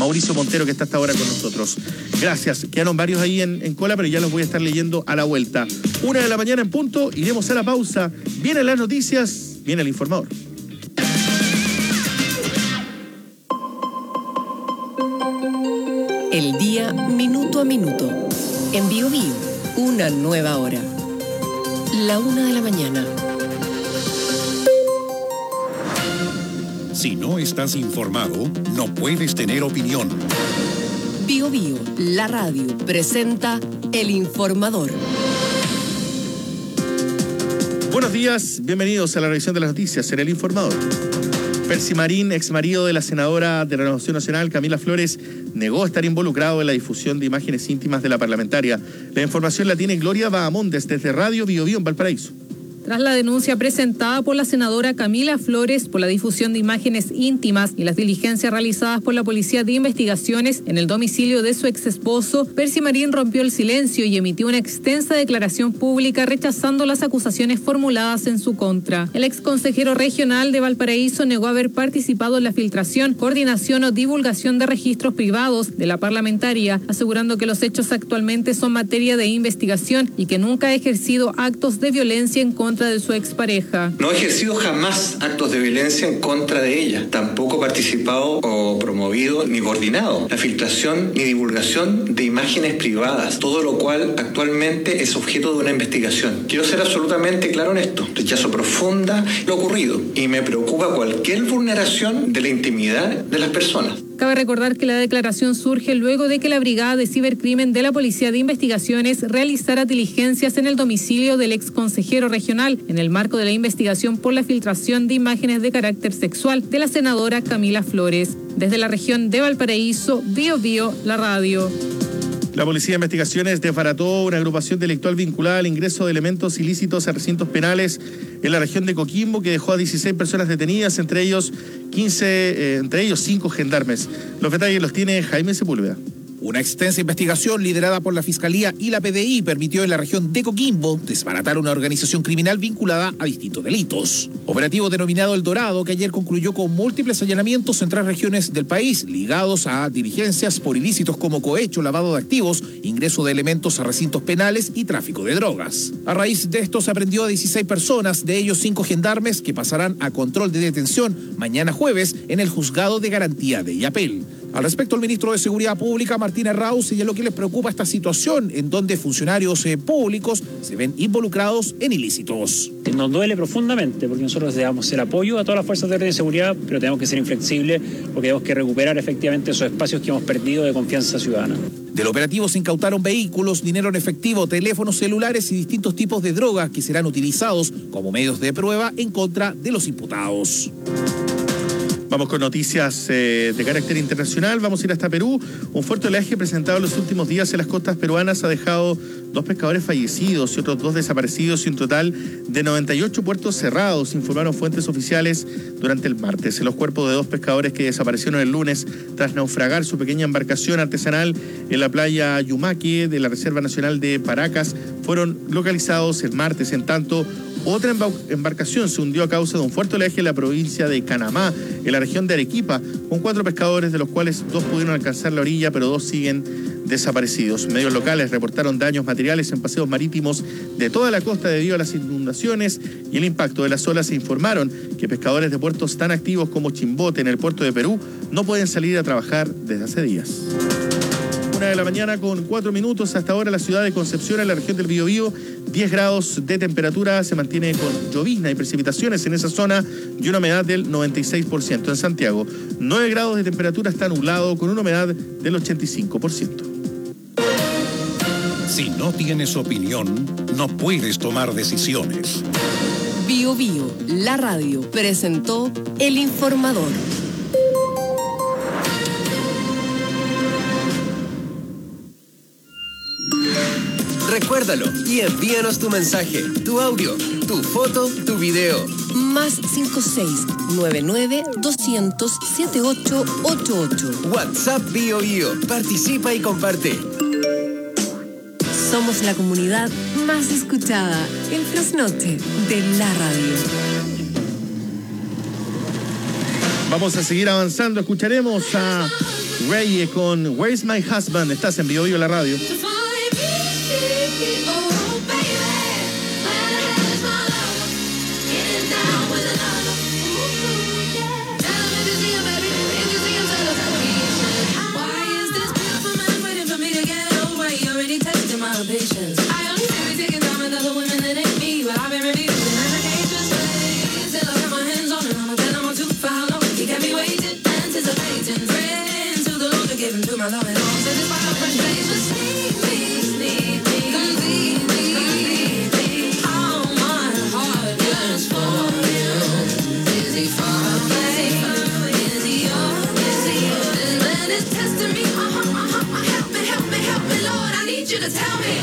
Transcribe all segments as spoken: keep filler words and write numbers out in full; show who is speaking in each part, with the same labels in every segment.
Speaker 1: Mauricio Montero, que está hasta ahora con nosotros. Gracias. Quedaron varios ahí en, en cola, pero ya los voy a estar leyendo a la vuelta. Una de la mañana en punto, iremos a la pausa. Vienen las noticias, viene el informador.
Speaker 2: El día minuto a minuto. En Bio Bio, una nueva hora. La una de la mañana.
Speaker 3: Si no estás informado, no puedes tener opinión.
Speaker 2: Bio Bio, la radio, presenta El Informador.
Speaker 1: Buenos días, bienvenidos a la revisión de las noticias en El Informador. Percy Marín, ex marido de la senadora de Renovación Nacional, Camila Flores, negó estar involucrado en la difusión de imágenes íntimas de la parlamentaria. La información la tiene Gloria Bahamondes desde Radio Bio Bio en Valparaíso.
Speaker 4: Tras la denuncia presentada por la senadora Camila Flores por la difusión de imágenes íntimas y las diligencias realizadas por la Policía de Investigaciones en el domicilio de su ex esposo, Percy Marín rompió el silencio y emitió una extensa declaración pública rechazando las acusaciones formuladas en su contra. El ex consejero regional de Valparaíso negó haber participado en la filtración, coordinación o divulgación de registros privados de la parlamentaria, asegurando que los hechos actualmente son materia de investigación y que nunca ha ejercido actos de violencia en contra de su expareja.
Speaker 5: No he ejercido jamás actos de violencia en contra de ella. Tampoco he participado o promovido ni coordinado la filtración ni divulgación de imágenes privadas, todo lo cual actualmente es objeto de una investigación. Quiero ser absolutamente claro en esto. Rechazo profunda lo ocurrido y me preocupa cualquier vulneración de la intimidad de las personas.
Speaker 4: Cabe recordar que la declaración surge luego de que la Brigada de Cibercrimen de la Policía de Investigaciones realizara diligencias en el domicilio del ex consejero regional en el marco de la investigación por la filtración de imágenes de carácter sexual de la senadora Camila Flores. Desde la región de Valparaíso, Bio Bio, la radio.
Speaker 1: La Policía de Investigaciones desbarató una agrupación delictual vinculada al ingreso de elementos ilícitos a recintos penales en la región de Coquimbo, que dejó a dieciséis personas detenidas, entre ellos quince, eh, entre ellos cinco gendarmes. Los detalles los tiene Jaime Sepúlveda.
Speaker 6: Una extensa investigación liderada por la Fiscalía y la P D I permitió en la región de Coquimbo desbaratar una organización criminal vinculada a distintos delitos. Operativo denominado El Dorado, que ayer concluyó con múltiples allanamientos en tres regiones del país, ligados a diligencias por ilícitos como cohecho, lavado de activos, ingreso de elementos a recintos penales y tráfico de drogas. A raíz de esto se aprendió a dieciséis personas, de ellos cinco gendarmes, que pasarán a control de detención mañana jueves en el Juzgado de Garantía de Illapel. Al respecto, el ministro de Seguridad Pública, Martín Errázuriz, señaló que les preocupa esta situación en donde funcionarios eh, públicos se ven involucrados en ilícitos.
Speaker 7: Nos duele profundamente porque nosotros debemos ser apoyo a todas las fuerzas de orden y seguridad, pero tenemos que ser inflexibles porque tenemos que recuperar efectivamente esos espacios que hemos perdido de confianza ciudadana.
Speaker 6: Del operativo se incautaron vehículos, dinero en efectivo, teléfonos celulares y distintos tipos de drogas que serán utilizados como medios de prueba en contra de los imputados.
Speaker 1: Vamos con noticias eh, de carácter internacional. Vamos a ir hasta Perú. Un fuerte oleaje presentado en los últimos días en las costas peruanas ha dejado dos pescadores fallecidos y otros dos desaparecidos y un total de noventa y ocho puertos cerrados, informaron fuentes oficiales durante el martes. Los cuerpos de dos pescadores que desaparecieron el lunes tras naufragar su pequeña embarcación artesanal en la playa Yumaque de la Reserva Nacional de Paracas fueron localizados el martes. En tanto, otra embarcación se hundió a causa de un fuerte oleaje en la provincia de Canamá, en la región de Arequipa, con cuatro pescadores, de los cuales dos pudieron alcanzar la orilla, pero dos siguen desaparecidos. Medios locales reportaron daños materiales en paseos marítimos de toda la costa debido a las inundaciones y el impacto de las olas. Se informaron que pescadores de puertos tan activos como Chimbote, en el puerto de Perú, no pueden salir a trabajar desde hace días. Una de la mañana con cuatro minutos. Hasta ahora la ciudad de Concepción, en la región del Biobío, diez grados de temperatura, se mantiene con llovizna y precipitaciones en esa zona y una humedad del noventa y seis por ciento. En Santiago, nueve grados de temperatura, está nublado con una humedad del ochenta y cinco por ciento.
Speaker 3: Si no tienes opinión, no puedes tomar decisiones.
Speaker 2: Bio Bio, la radio, presentó El Informador.
Speaker 8: Recuérdalo y envíanos tu mensaje, tu audio, tu foto, tu video.
Speaker 2: Más cinco seis nueve nueve dos cero cero siete ocho ocho ocho.
Speaker 8: WhatsApp Bio Bio. Participa y comparte.
Speaker 2: Somos la comunidad más escuchada, el trasnoche de la radio.
Speaker 1: Vamos a seguir avanzando. Escucharemos a Reye con Where's My Husband. Estás en Vivo Vivo la radio.
Speaker 9: Patience. I only say we taking time with other women that ain't me, but I've been reviewing allegations. Till I got my hands on it, I'ma tell them I'm too far long. He kept me waiting, anticipating, praying to the Lord to give him to my love and all. So this why I'm fresh faceless. Need me, need me, complete me, complete me. All my heart yearns for you. Is he far away? Is he yours? Is he yours? This man is testing me. Uh-huh, uh-huh, uh, help me, help me, help me, Lord. I need you to tell me.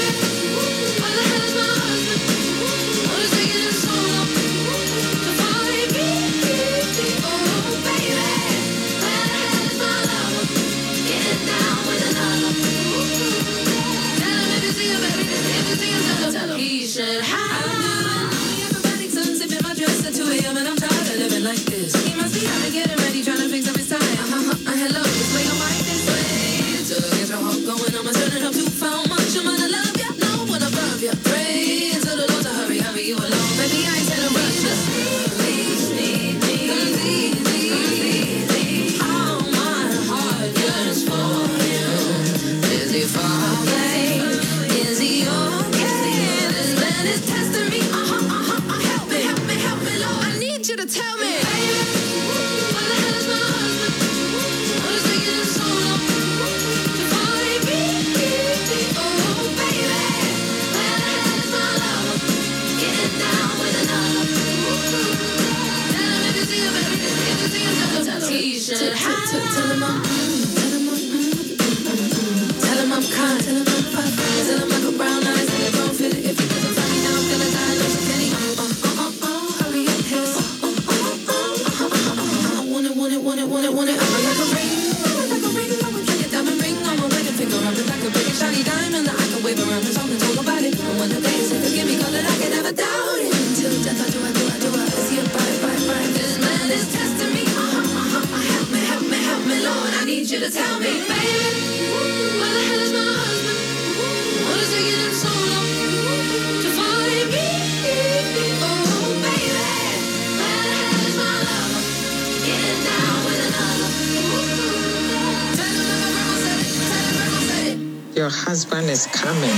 Speaker 9: He should have everybody turns if in my dress at two a.m. and I'm tired of living like this. He must be out to get it ready, trying to fix up his time. Uh-huh, uh, hello, this way, your wife this way. To get your heart going, I'ma turn it up too far much. I'm gonna love ya, no one above ya. Pray to the Lord to hurry, hurry you along. Baby, I ain't telling rush ya. Please, need me, complete me, complete me. All my heart yearns for you. Is he far away? Is he yours? Is testing me, uh-huh, uh-huh, uh, help me, help me, help me, Lord. I need you to tell me, baby, what the hell is my husband? What is taking him so long to find me? Oh, baby, where the hell is my lover? Getting down with another. Tell him if you see him, baby, if you see him, tell him, tell him. He should have. Tell him I'm, tell him I'm, tell him I'm kind, tell him I'm fine, tell him I got brown eyes and they don't feel it. If he doesn't find me now, I'm gonna die. No, can he? Uh, uh, uh, uh, hurry up, his. Uh, uh, uh, uh, uh, I want it, want it, want it, want it, want it. I'm like a ring, I'm like a ring, I'm like a diamond ring. I'm a wedding finger, I'm like a big shiny diamond that I can wave around and talk and talk about it. And when the day is forgive me, cause I can never doubt it. Until death, I do, I do, I do, I see it, bye, bye, bye. This man is testing me, uh-huh, uh-huh, help me, help me, help me, Lord. I need you to tell me, baby, where the hell is my husband? What is taking him so long to find me? Oh, baby, where the hell is my lover? Getting down with another. Tell him that my grandma said it. Tell him grandma said it.
Speaker 10: Your husband is coming.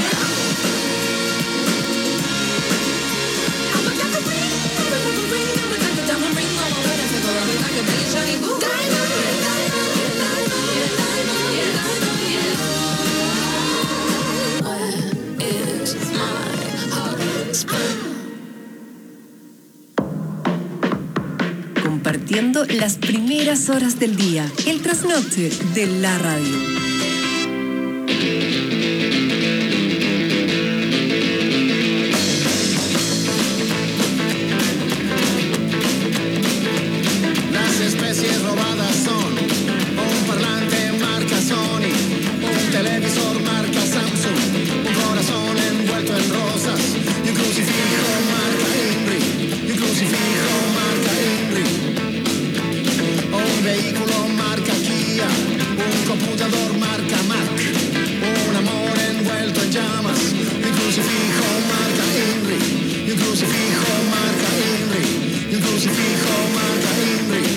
Speaker 9: I'm like a ring, I'm like a ring, I'm like a diamond ring on my wedding finger. I'm like a big shiny boo. Diamond, diamond, diamond, diamond, diamond, yeah.
Speaker 2: Compartiendo las primeras horas del día, el trasnoche de la radio.
Speaker 11: Las especies robadas son un parlante marca Sony, un televisor marca Samsung, un corazón envuelto en rosas y un crucifijo marca Inri, y un crucifijo marca Inri, un vehículo marca Kia, un computador marca Mac, un amor envuelto en llamas, y un crucifijo marca Inri, y un crucifijo marca Inri, y un crucifijo marca Inri.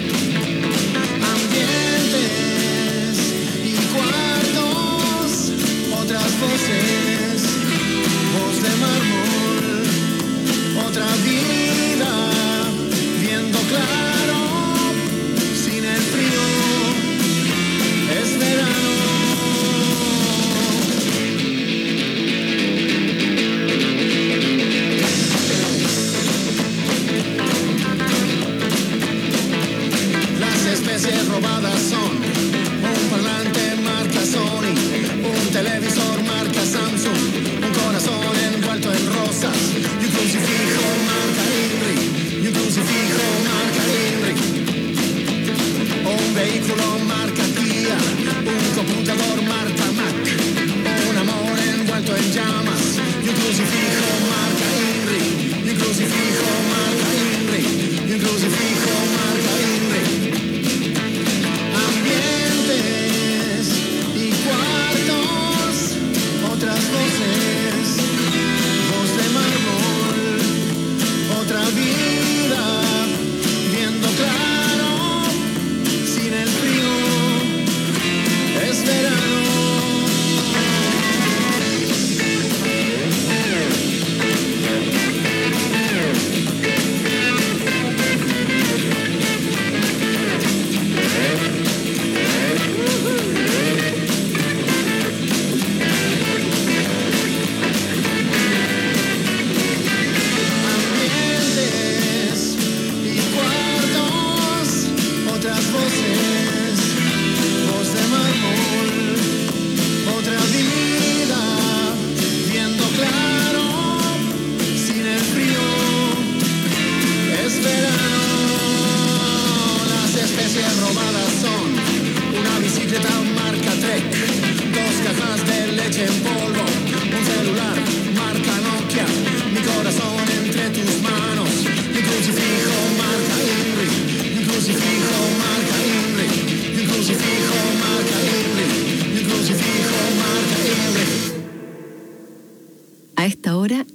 Speaker 11: Ambientes y cuartos, otras voces, voz de mármol, otra vida, viendo claro, sin el frío, es verano.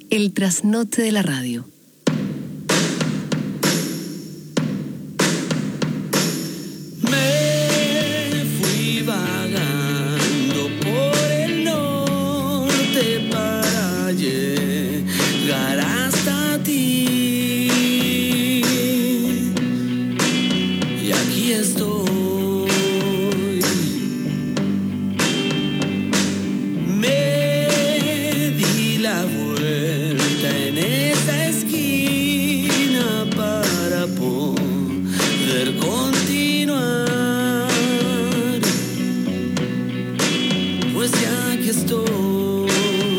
Speaker 2: El trasnoche de la radio.
Speaker 10: Me fui vagando por el norte para llegar hasta ti. Y aquí estoy. Me di la vuelta en esa esquina para poder continuar. Pues ya aquí estoy.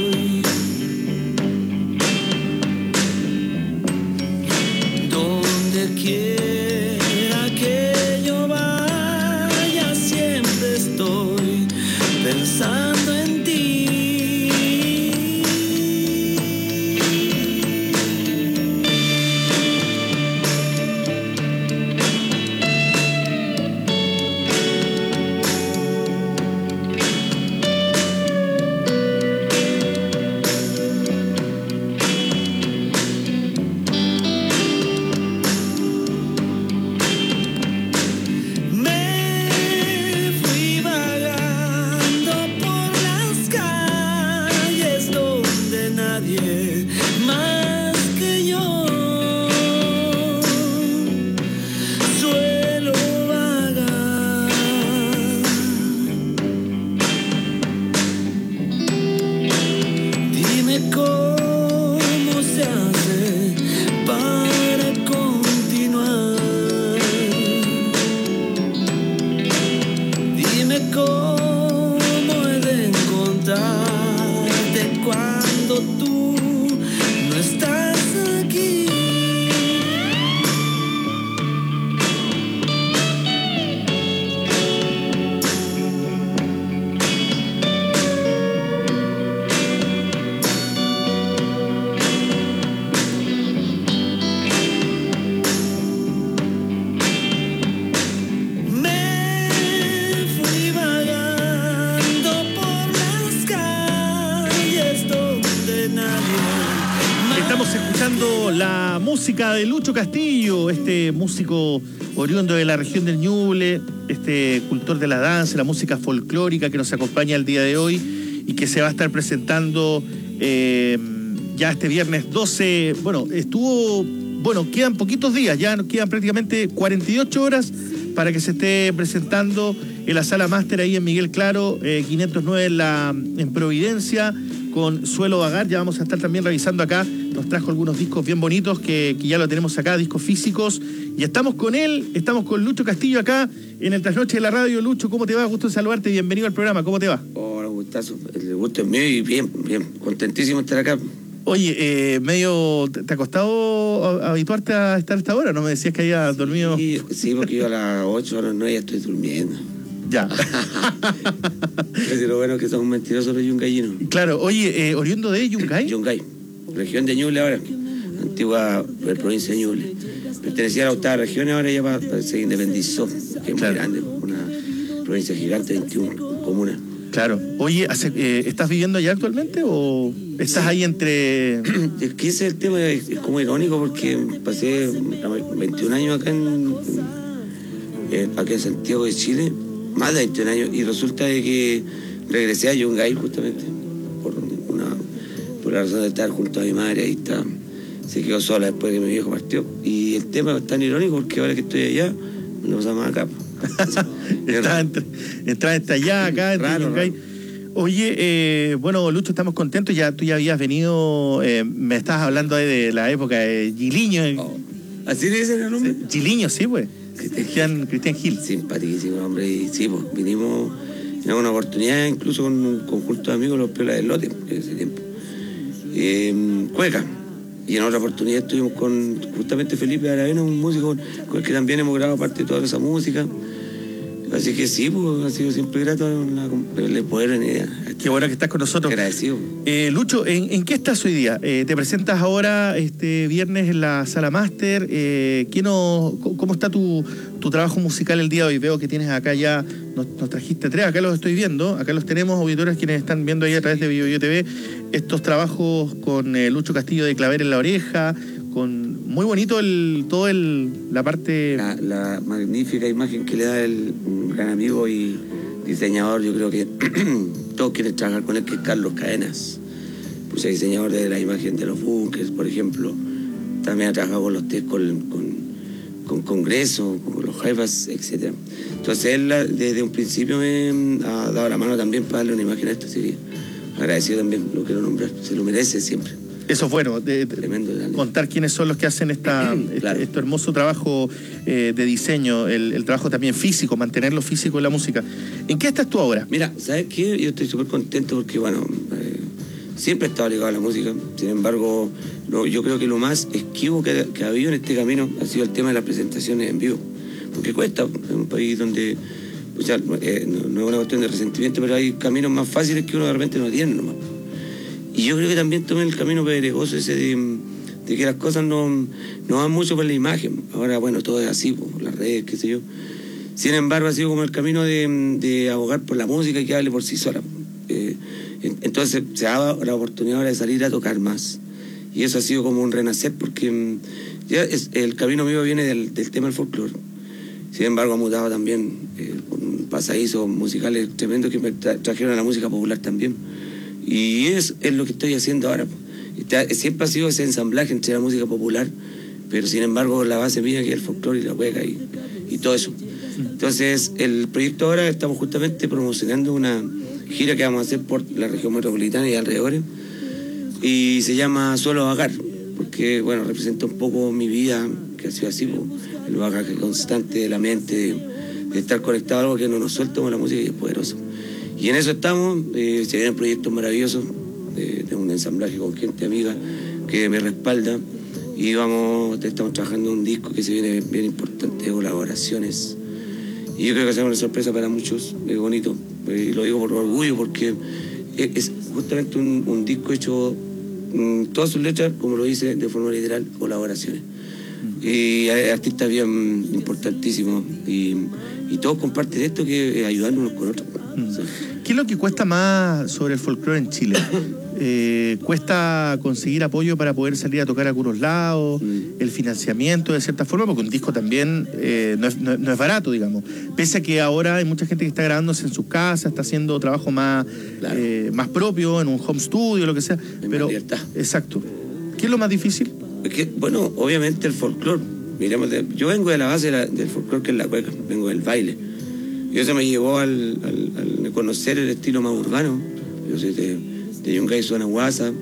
Speaker 10: Donde quiera que yo vaya, siempre estoy pensando en ti. Me fui vagando por las calles donde nadie más que yo suelo vagar. Dime cómo se hace para continuar. Dime cómo he de encontrarte cuando tú no estás aquí. Me fui vagando por las calles donde nadie más.
Speaker 1: Estamos escuchando la música de Lucho Castillo, este músico oriundo de la región del Ñuble, este cultor de la danza, la música folclórica que nos acompaña el día de hoy y que se va a estar presentando eh, ya este viernes doce. Bueno, estuvo, bueno, quedan poquitos días, ya nos quedan prácticamente cuarenta y ocho horas para que se esté presentando en la Sala Máster ahí en Miguel Claro, eh, quinientos nueve en, la, en Providencia, con Suelo Vagar. Ya vamos a estar también revisando acá, nos trajo algunos discos bien bonitos que, que ya lo tenemos acá, discos físicos, y estamos con él, estamos con Lucho Castillo acá en el Trasnoche de la Radio. Lucho, ¿cómo te va? Gusto en saludarte, bienvenido al programa, ¿cómo te va?
Speaker 12: Hola, gustazo, el gusto es mío y bien, bien, contentísimo de estar acá.
Speaker 1: Oye, eh, medio, ¿te te ha costado habituarte a estar a esta hora? ¿No me decías que habías dormido?
Speaker 12: Sí, sí, porque yo a las ocho, a las nueve ya estoy durmiendo.
Speaker 1: Ya.
Speaker 12: Pero lo bueno es que son mentirosos los yungayinos.
Speaker 1: Claro, oye, eh, oriundo de Yungay.
Speaker 12: Yungay, región de Ñuble ahora, antigua provincia de Ñuble. Pertenecía a la octava región y ahora ya va, se independizó, que es
Speaker 1: Claro.
Speaker 12: muy grande, una provincia gigante, veintiuna comunas.
Speaker 1: Claro. Oye, hace- eh, ¿estás viviendo allá actualmente o estás ahí entre...?
Speaker 12: Es que ese es el tema, es, es como irónico porque pasé veintiún años acá en, eh, acá en Santiago de Chile, más de veintiún años, y resulta de que regresé a Yungay justamente por una por la razón de estar junto a mi madre. Ahí está, se quedó sola después de que mi viejo partió, y el tema es tan irónico porque ahora que estoy allá no pasa más acá.
Speaker 1: Estás entre, estás entre allá, acá, entre
Speaker 12: Raro,
Speaker 1: Yungay. Oye, eh, bueno, Lucho, estamos contentos. Ya tú ya habías venido, eh, me estabas hablando ahí de la época de Giliño.
Speaker 12: Oh, ¿así le dicen el nombre?
Speaker 1: Giliño, sí, pues. Cristian, Cristian Gil.
Speaker 12: Simpaticísimo hombre, y sí, pues vinimos en una oportunidad incluso con un conjunto de amigos, los Piolas del Lote, en ese tiempo, eh, Cueca, y en otra oportunidad estuvimos con justamente Felipe Aravena, un músico con el que también hemos grabado parte de toda esa música. Así que sí, pues ha sido siempre grato la, el poder en idea.
Speaker 1: Qué bueno que estás con nosotros.
Speaker 12: Agradecido.
Speaker 1: Eh, Lucho, ¿en, ¿en qué estás hoy día? Eh, te presentas ahora este viernes en la Sala Máster. Eh, ¿qué nos- ¿Cómo está tu, tu trabajo musical el día de hoy? Veo que tienes acá ya, nos, nos trajiste tres, acá los estoy viendo, acá los tenemos, auditores quienes están viendo ahí a través de BioBio T V. estos trabajos con eh, Lucho Castillo de Claver en la oreja, con muy bonito el todo el la parte...
Speaker 12: La, la magnífica imagen que le da el un gran amigo y diseñador, yo creo que todos quieren trabajar con él, que es Carlos Cadenas. Pues es diseñador de la imagen de los bunkers, por ejemplo. También ha trabajado con los test, con, con, con Congreso, con los jefas, etcétera. Entonces él desde un principio me ha dado la mano también para darle una imagen a esto, así que agradecido también, lo quiero nombrar, se lo merece siempre.
Speaker 1: Eso es bueno, de, de, Tremendo, contar quiénes son los que hacen esta, claro. este, este hermoso trabajo eh, de diseño, el, el trabajo también físico, mantenerlo físico en la música. ¿En qué estás tú ahora?
Speaker 12: Mira, ¿sabes qué? Yo estoy súper contento porque, bueno, eh, siempre he estado ligado a la música. Sin embargo, no, yo creo que lo más esquivo que, que ha habido en este camino ha sido el tema de las presentaciones en vivo. Porque cuesta, en un país donde, o sea, eh, no, no es una cuestión de resentimiento, pero hay caminos más fáciles que uno de repente no tiene nomás. Y yo creo que también tomé el camino pedregoso ese de, de que las cosas no, no van mucho por la imagen. Ahora, bueno, todo es así, por las redes, qué sé yo. Sin embargo, ha sido como el camino de, de abogar por la música y que hable por sí sola. Eh, entonces se ha dado la oportunidad ahora de salir a tocar más. Y eso ha sido como un renacer, porque ya es, el camino mío viene del, del tema del folclore. Sin embargo, ha mutado también eh, con pasadizos musicales tremendos que me tra trajeron a la música popular también. Y es, es lo que estoy haciendo ahora. Siempre ha sido ese ensamblaje entre la música popular, pero sin embargo la base mía que es el folclore y la hueca y, y todo eso. Entonces el proyecto ahora estamos justamente promocionando una gira que vamos a hacer por la región metropolitana y alrededores, y se llama Suelo Vagar, porque bueno, representa un poco mi vida, que ha sido así, el bagaje constante de la mente, de, de estar conectado a algo que no nos suelta con la música y es poderoso. Y en eso estamos, eh, se vienen proyectos maravillosos, de, de un ensamblaje con gente amiga que me respalda, y vamos, estamos trabajando en un disco que se viene bien importante, de colaboraciones. Y yo creo que será una sorpresa para muchos, es bonito, y lo digo por orgullo, porque es, es justamente un, un disco hecho, mm, todas sus letras, como lo dice de forma literal, colaboraciones. Mm. Y hay artistas bien importantísimos, y, y todos comparten esto, que es ayudarnos unos con otros.
Speaker 1: Mm. O sea, ¿qué es lo que cuesta más sobre el folclore en Chile? Eh, ¿Cuesta conseguir apoyo para poder salir a tocar a algunos lados? Mm. ¿El financiamiento de cierta forma? Porque un disco también eh, no, es, no, no es barato, digamos. Pese a que ahora hay mucha gente que está grabándose en su casa, está haciendo trabajo más, claro. eh, más propio, en un home studio, lo que sea.
Speaker 12: En
Speaker 1: pero
Speaker 12: libertad.
Speaker 1: Exacto. ¿Qué es lo más difícil?
Speaker 12: Es que, bueno, obviamente el folclore. Miremos, de, yo vengo de la base de la, del folclore, que es la cueca, vengo del baile. Y eso me llevó al, al, al conocer el estilo más urbano. Yo soy de, de Yungay, Zona Guasa.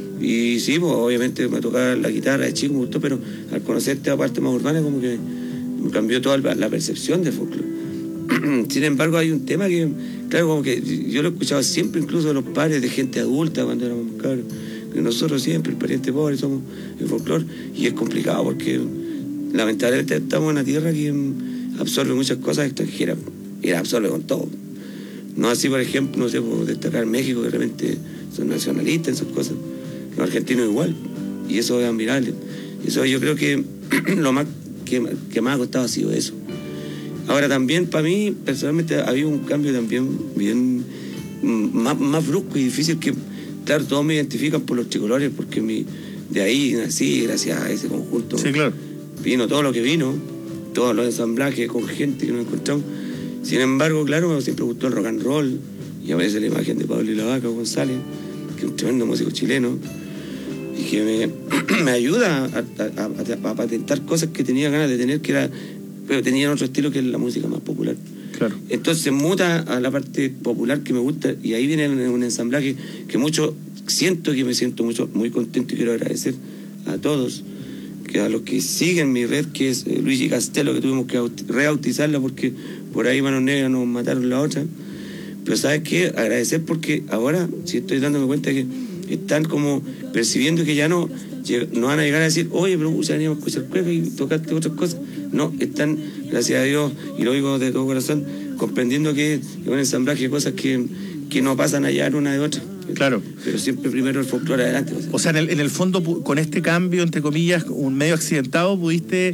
Speaker 12: Y sí, pues, obviamente me tocaba la guitarra de chico, me gustó, pero al conocer esta parte más urbana, como que me cambió toda la percepción del folclore. Sin embargo, hay un tema que, claro, como que yo lo escuchaba siempre, incluso de los padres de gente adulta cuando éramos cabros, que nosotros siempre, el pariente pobre, somos el folclore. Y es complicado porque lamentablemente estamos en una tierra que absorbe muchas cosas extranjeras. Y la absorbe con todo. No así, por ejemplo, no sé, por destacar México, que realmente son nacionalistas en sus cosas. Los argentinos igual. Y eso es admirable. Eso yo creo que lo más que, que más ha costado ha sido eso. Ahora también, para mí, personalmente, ha habido un cambio también bien más, más brusco y difícil, que, claro, todos me identifican por los tricolores, porque mi, de ahí nací, gracias a ese conjunto.
Speaker 1: Sí, claro.
Speaker 12: Vino todo lo que vino, todos los ensamblajes con gente que nos encontramos. Sin embargo, claro, siempre me gustó el rock and roll, y a veces la imagen de Pablo y la Vaca González, que es un tremendo músico chileno, y que me, me ayuda a, a, a, a patentar cosas que tenía ganas de tener, que era, pero tenían otro estilo que es la música más popular.
Speaker 1: Claro.
Speaker 12: Entonces muta a la parte popular que me gusta, y ahí viene un ensamblaje que mucho siento, que me siento mucho, muy contento, y quiero agradecer a todos, que a los que siguen mi red, que es eh, Luigi Castelo, que tuvimos que rebautizarla porque por ahí Manos Negras nos mataron la otra. Pero ¿sabes qué? Agradecer, porque ahora sí estoy dándome cuenta que están como percibiendo que ya no, no van a llegar a decir, oye, pero ya veníamos a escuchar cueca y tocaste otras cosas. No, están, gracias a Dios, y lo digo de todo corazón, comprendiendo que es un ensamblaje de cosas que, que no pasan allá una de otra.
Speaker 1: Claro.
Speaker 12: Pero siempre primero el folclore adelante.
Speaker 1: O sea, en el, en el fondo, con este cambio, entre comillas, un medio accidentado, pudiste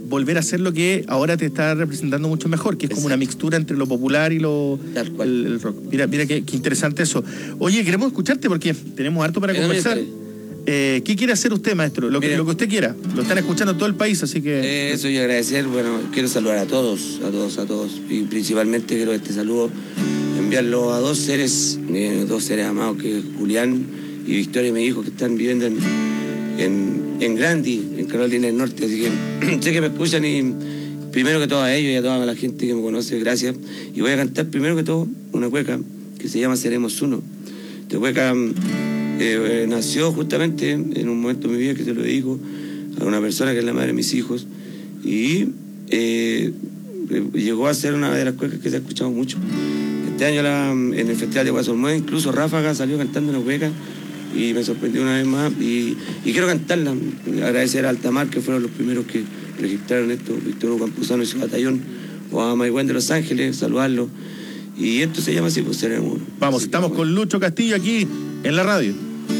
Speaker 1: volver a hacer lo que ahora te está representando mucho mejor, que es como una mixtura entre lo popular y lo el, el rock. Mira, mira qué, qué interesante eso. Oye, queremos escucharte porque tenemos harto para conversar. Eh, ¿Qué quiere hacer usted, maestro? Lo que, lo que usted quiera. Lo están escuchando todo el país, así que...
Speaker 12: Eh, eso y agradecer, bueno, quiero saludar a todos, a todos, a todos. Y principalmente quiero este saludo enviarlo a dos seres, eh, dos seres amados, que es Julián y Victoria, mi hijo, que están viviendo en, en, en Grandi, en Carolina del Norte. Así que sé que me escuchan y primero que todo a ellos y a toda la gente que me conoce, gracias. Y voy a cantar primero que todo una cueca que se llama Seremos Uno. Esta cueca... Eh, eh, nació justamente en un momento de mi vida que se lo dedico a una persona que es la madre de mis hijos y eh, eh, llegó a ser una de las cuecas que se ha escuchado mucho. Este año la, en el Festival de Guasolmué incluso Ráfaga salió cantando una cueca y me sorprendió una vez más y, y quiero cantarla, agradecer a Altamar que fueron los primeros que registraron esto, Víctor Hugo Campuzano y su batallón, o a Maigüen de Los Ángeles, saludarlo, y esto se llama así, pues Seremos Uno.
Speaker 1: Vamos,
Speaker 12: así
Speaker 1: estamos
Speaker 12: que,
Speaker 1: con Lucho Castillo aquí en la radio.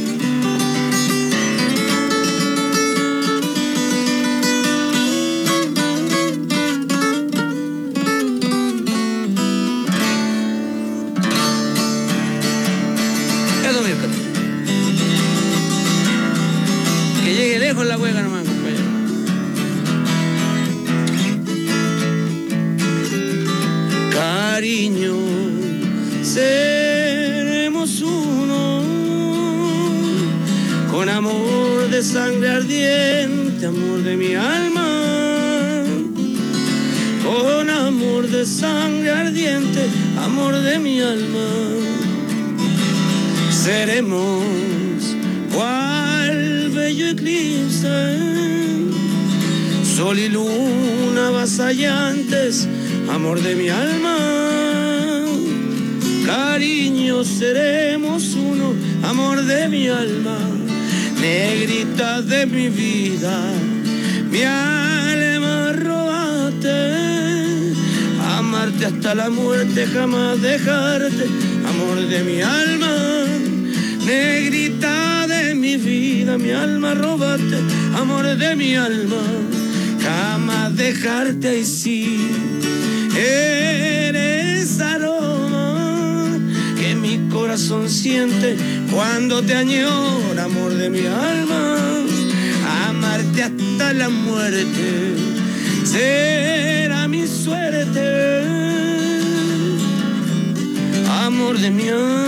Speaker 12: Que llegue lejos la hueca nomás, compañero. Cariño, seremos uno, con amor de sangre ardiente, amor de mi alma, con amor de sangre ardiente, amor de mi alma. Seremos cual bello eclipse, sol y luna avasallantes, amor de mi alma. Cariño, seremos uno, amor de mi alma, negrita de mi vida, mi alma robaste, amarte hasta la muerte, jamás dejarte, amor de mi alma. Negrita de mi vida, mi alma robaste, amor de mi alma, jamás dejarte, ahí sí, eres aroma que mi corazón siente cuando te añora, amor de mi alma, amarte hasta la muerte, será mi suerte, amor de mi alma.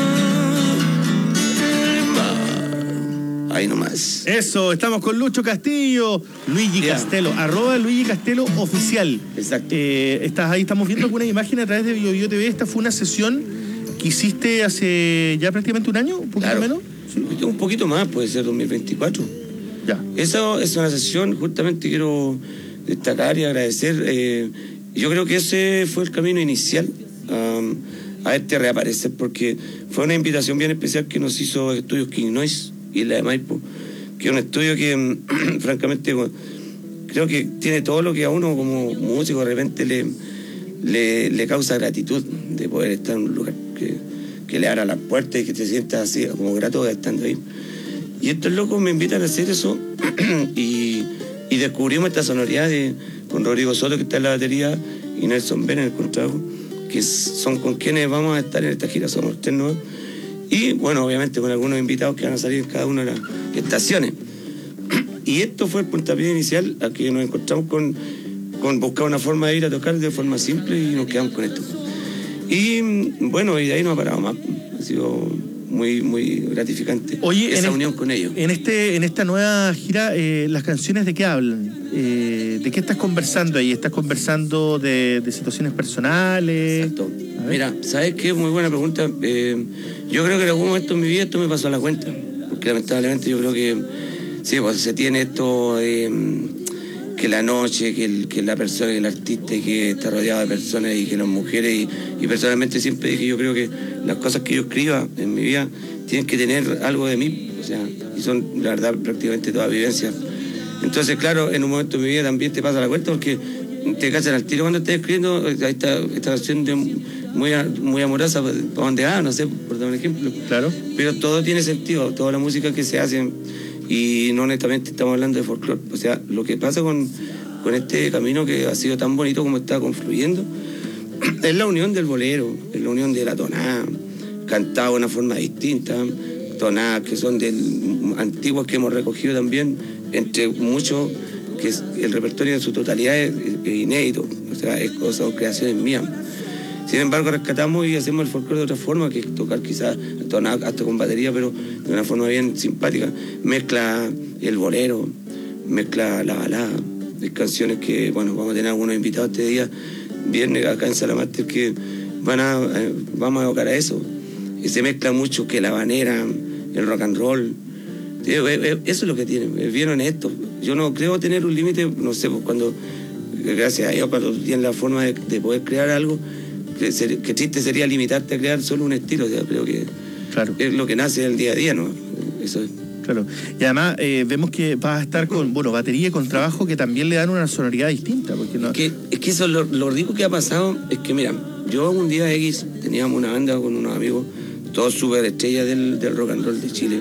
Speaker 12: Ahí nomás.
Speaker 1: Eso, estamos con Lucho Castillo, Luigi yeah. Castelo, arroba Luigi Castelo oficial.
Speaker 12: Exacto.
Speaker 1: Eh, estás ahí, estamos viendo algunas imágenes a través de Bio Bio T V. Esta fue una sesión que hiciste hace ya prácticamente un año, un poquito
Speaker 12: claro.
Speaker 1: menos.
Speaker 12: Sí. Un poquito más, puede ser dos mil veinticuatro.
Speaker 1: Ya.
Speaker 12: Esa es una sesión, justamente quiero destacar y agradecer. Eh, yo creo que ese fue el camino inicial um, a este reaparecer, porque fue una invitación bien especial que nos hizo Estudios King Noise y la de Maipo, que es un estudio que francamente creo que tiene todo lo que a uno como músico de repente le, le, le causa gratitud de poder estar en un lugar que, que le abra las puertas y que te sientas así como grato de estando ahí. Y estos locos me invitan a hacer eso y, y descubrimos esta sonoridad de, con Rodrigo Soto, que está en la batería, y Nelson Ben en el contrabajo, que son con quienes vamos a estar en esta gira, somos tres nuevos. Y bueno, obviamente con algunos invitados que van a salir en cada una de las estaciones. Y esto fue el puntapié inicial a que nos encontramos con, con buscar una forma de ir a tocar de forma simple y nos quedamos con esto. Y bueno, y de ahí no ha parado más. Ha sido muy, muy gratificante.
Speaker 1: Oye,
Speaker 12: esa
Speaker 1: en
Speaker 12: unión
Speaker 1: este,
Speaker 12: con ellos.
Speaker 1: En este, en esta nueva gira, eh, ¿las canciones de qué hablan? Eh, ¿De qué estás conversando ahí? ¿Estás conversando de, de situaciones personales?
Speaker 12: Exacto. Mira, ¿sabes qué? Muy buena pregunta. Eh, yo creo que en algún momento en mi vida esto me pasó a la cuenta. Porque lamentablemente yo creo que sí, pues se tiene esto de eh, que la noche, que, el, que la persona, que el artista, y que está rodeado de personas y que las mujeres. Y, y personalmente siempre dije, yo creo que las cosas que yo escriba en mi vida tienen que tener algo de mí. O sea, y son, la verdad, prácticamente todas vivencias. Entonces, claro, en un momento de mi vida también te pasa la cuenta porque te cachan al tiro cuando estás escribiendo. Ahí está esta canción de muy, muy amorosa, ¿para dónde va? No sé, por dar un ejemplo.
Speaker 1: Claro.
Speaker 12: Pero todo tiene sentido, toda la música que se hace, y no honestamente estamos hablando de folclore. O sea, lo que pasa con, con este camino que ha sido tan bonito como está confluyendo, es la unión del bolero, es la unión de la tonada, cantada de una forma distinta, tonadas que son del, antiguas que hemos recogido también, entre muchos, que es, el repertorio en su totalidad es, es inédito, o sea, es cosa, son creaciones mías. Sin embargo, rescatamos y hacemos el folclore de otra forma, que es tocar quizás tonada hasta con batería, pero de una forma bien simpática. Mezcla el bolero, mezcla la balada, hay canciones que, bueno, vamos a tener algunos invitados este día, viernes acá en Salamaster, que van a, eh, vamos a evocar a eso. Y se mezcla mucho que la habanera, el rock and roll, eso es lo que tiene, es bien honesto. Yo no creo tener un límite, no sé, pues cuando, gracias a Dios, cuando tienes la forma de, de poder crear algo, que, ser, que triste sería limitarte a crear solo un estilo, o sea, creo que claro. Es lo que nace en el día a día, ¿no? Eso es.
Speaker 1: Claro, y además eh, vemos que vas a estar con, bueno, batería y con trabajo que también le dan una sonoridad distinta. Porque no...
Speaker 12: es, que, es que eso, lo, lo rico que ha pasado es que, mira, yo un día X teníamos una banda con unos amigos, todos súper estrellas del, del rock and roll de Chile,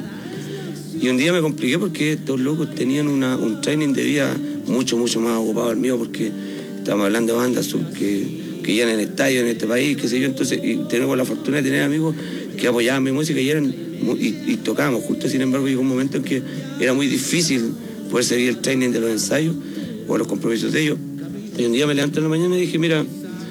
Speaker 12: y un día me compliqué porque estos locos tenían una, un training de vida mucho, mucho más ocupado al mío, porque estábamos hablando de bandas que, que ya en el estadio en este país, qué sé yo, entonces, y tenemos la fortuna de tener amigos que apoyaban mi música y eran y, y tocábamos justo. Sin embargo, llegó un momento en que era muy difícil poder seguir el training de los ensayos o los compromisos de ellos, y un día me levanté en la mañana y dije, mira,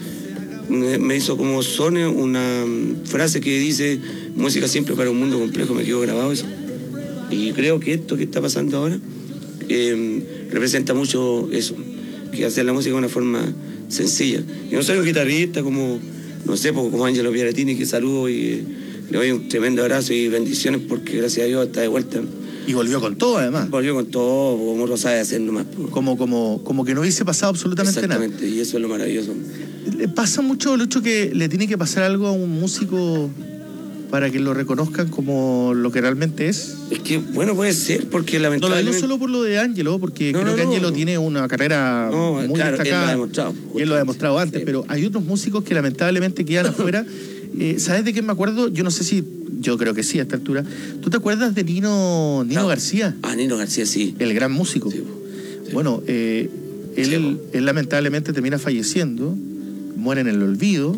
Speaker 12: me, me hizo como sone una frase que dice: música siempre para un mundo complejo. Me quedó grabado eso, y creo que esto que está pasando ahora eh, representa mucho eso, que hacer la música de una forma sencilla. Yo no soy un guitarrista como, no sé, como Angelo Piaratini, que saludo y eh, le doy un tremendo abrazo y bendiciones, porque gracias a Dios está de vuelta.
Speaker 1: Y volvió con todo, además.
Speaker 12: Volvió con todo, como lo sabe hacer nomás.
Speaker 1: Como, como, como que no hubiese pasado absolutamente nada.
Speaker 12: Exactamente, y eso es lo maravilloso.
Speaker 1: ¿Le pasa mucho, Lucho, que le tiene que pasar algo a un músico para que lo reconozcan como lo que realmente es?
Speaker 12: Es que, bueno, puede ser, porque lamentablemente...
Speaker 1: No lo digo solo por lo de Ángelo, porque
Speaker 12: no,
Speaker 1: creo
Speaker 12: no,
Speaker 1: que Ángelo
Speaker 12: no.
Speaker 1: tiene una carrera
Speaker 12: no,
Speaker 1: muy
Speaker 12: claro,
Speaker 1: destacada.
Speaker 12: Él lo ha demostrado.
Speaker 1: Y él lo ha demostrado antes, sí. Pero hay otros músicos que lamentablemente quedan afuera. Eh, ¿Sabes de qué me acuerdo? Yo no sé si... Yo creo que sí, a esta altura. ¿Tú te acuerdas de Nino, Nino no. García?
Speaker 12: Ah, Nino García, sí.
Speaker 1: El gran músico. Sí, sí. Bueno, eh, él, sí, él, él lamentablemente termina falleciendo, muere en el olvido,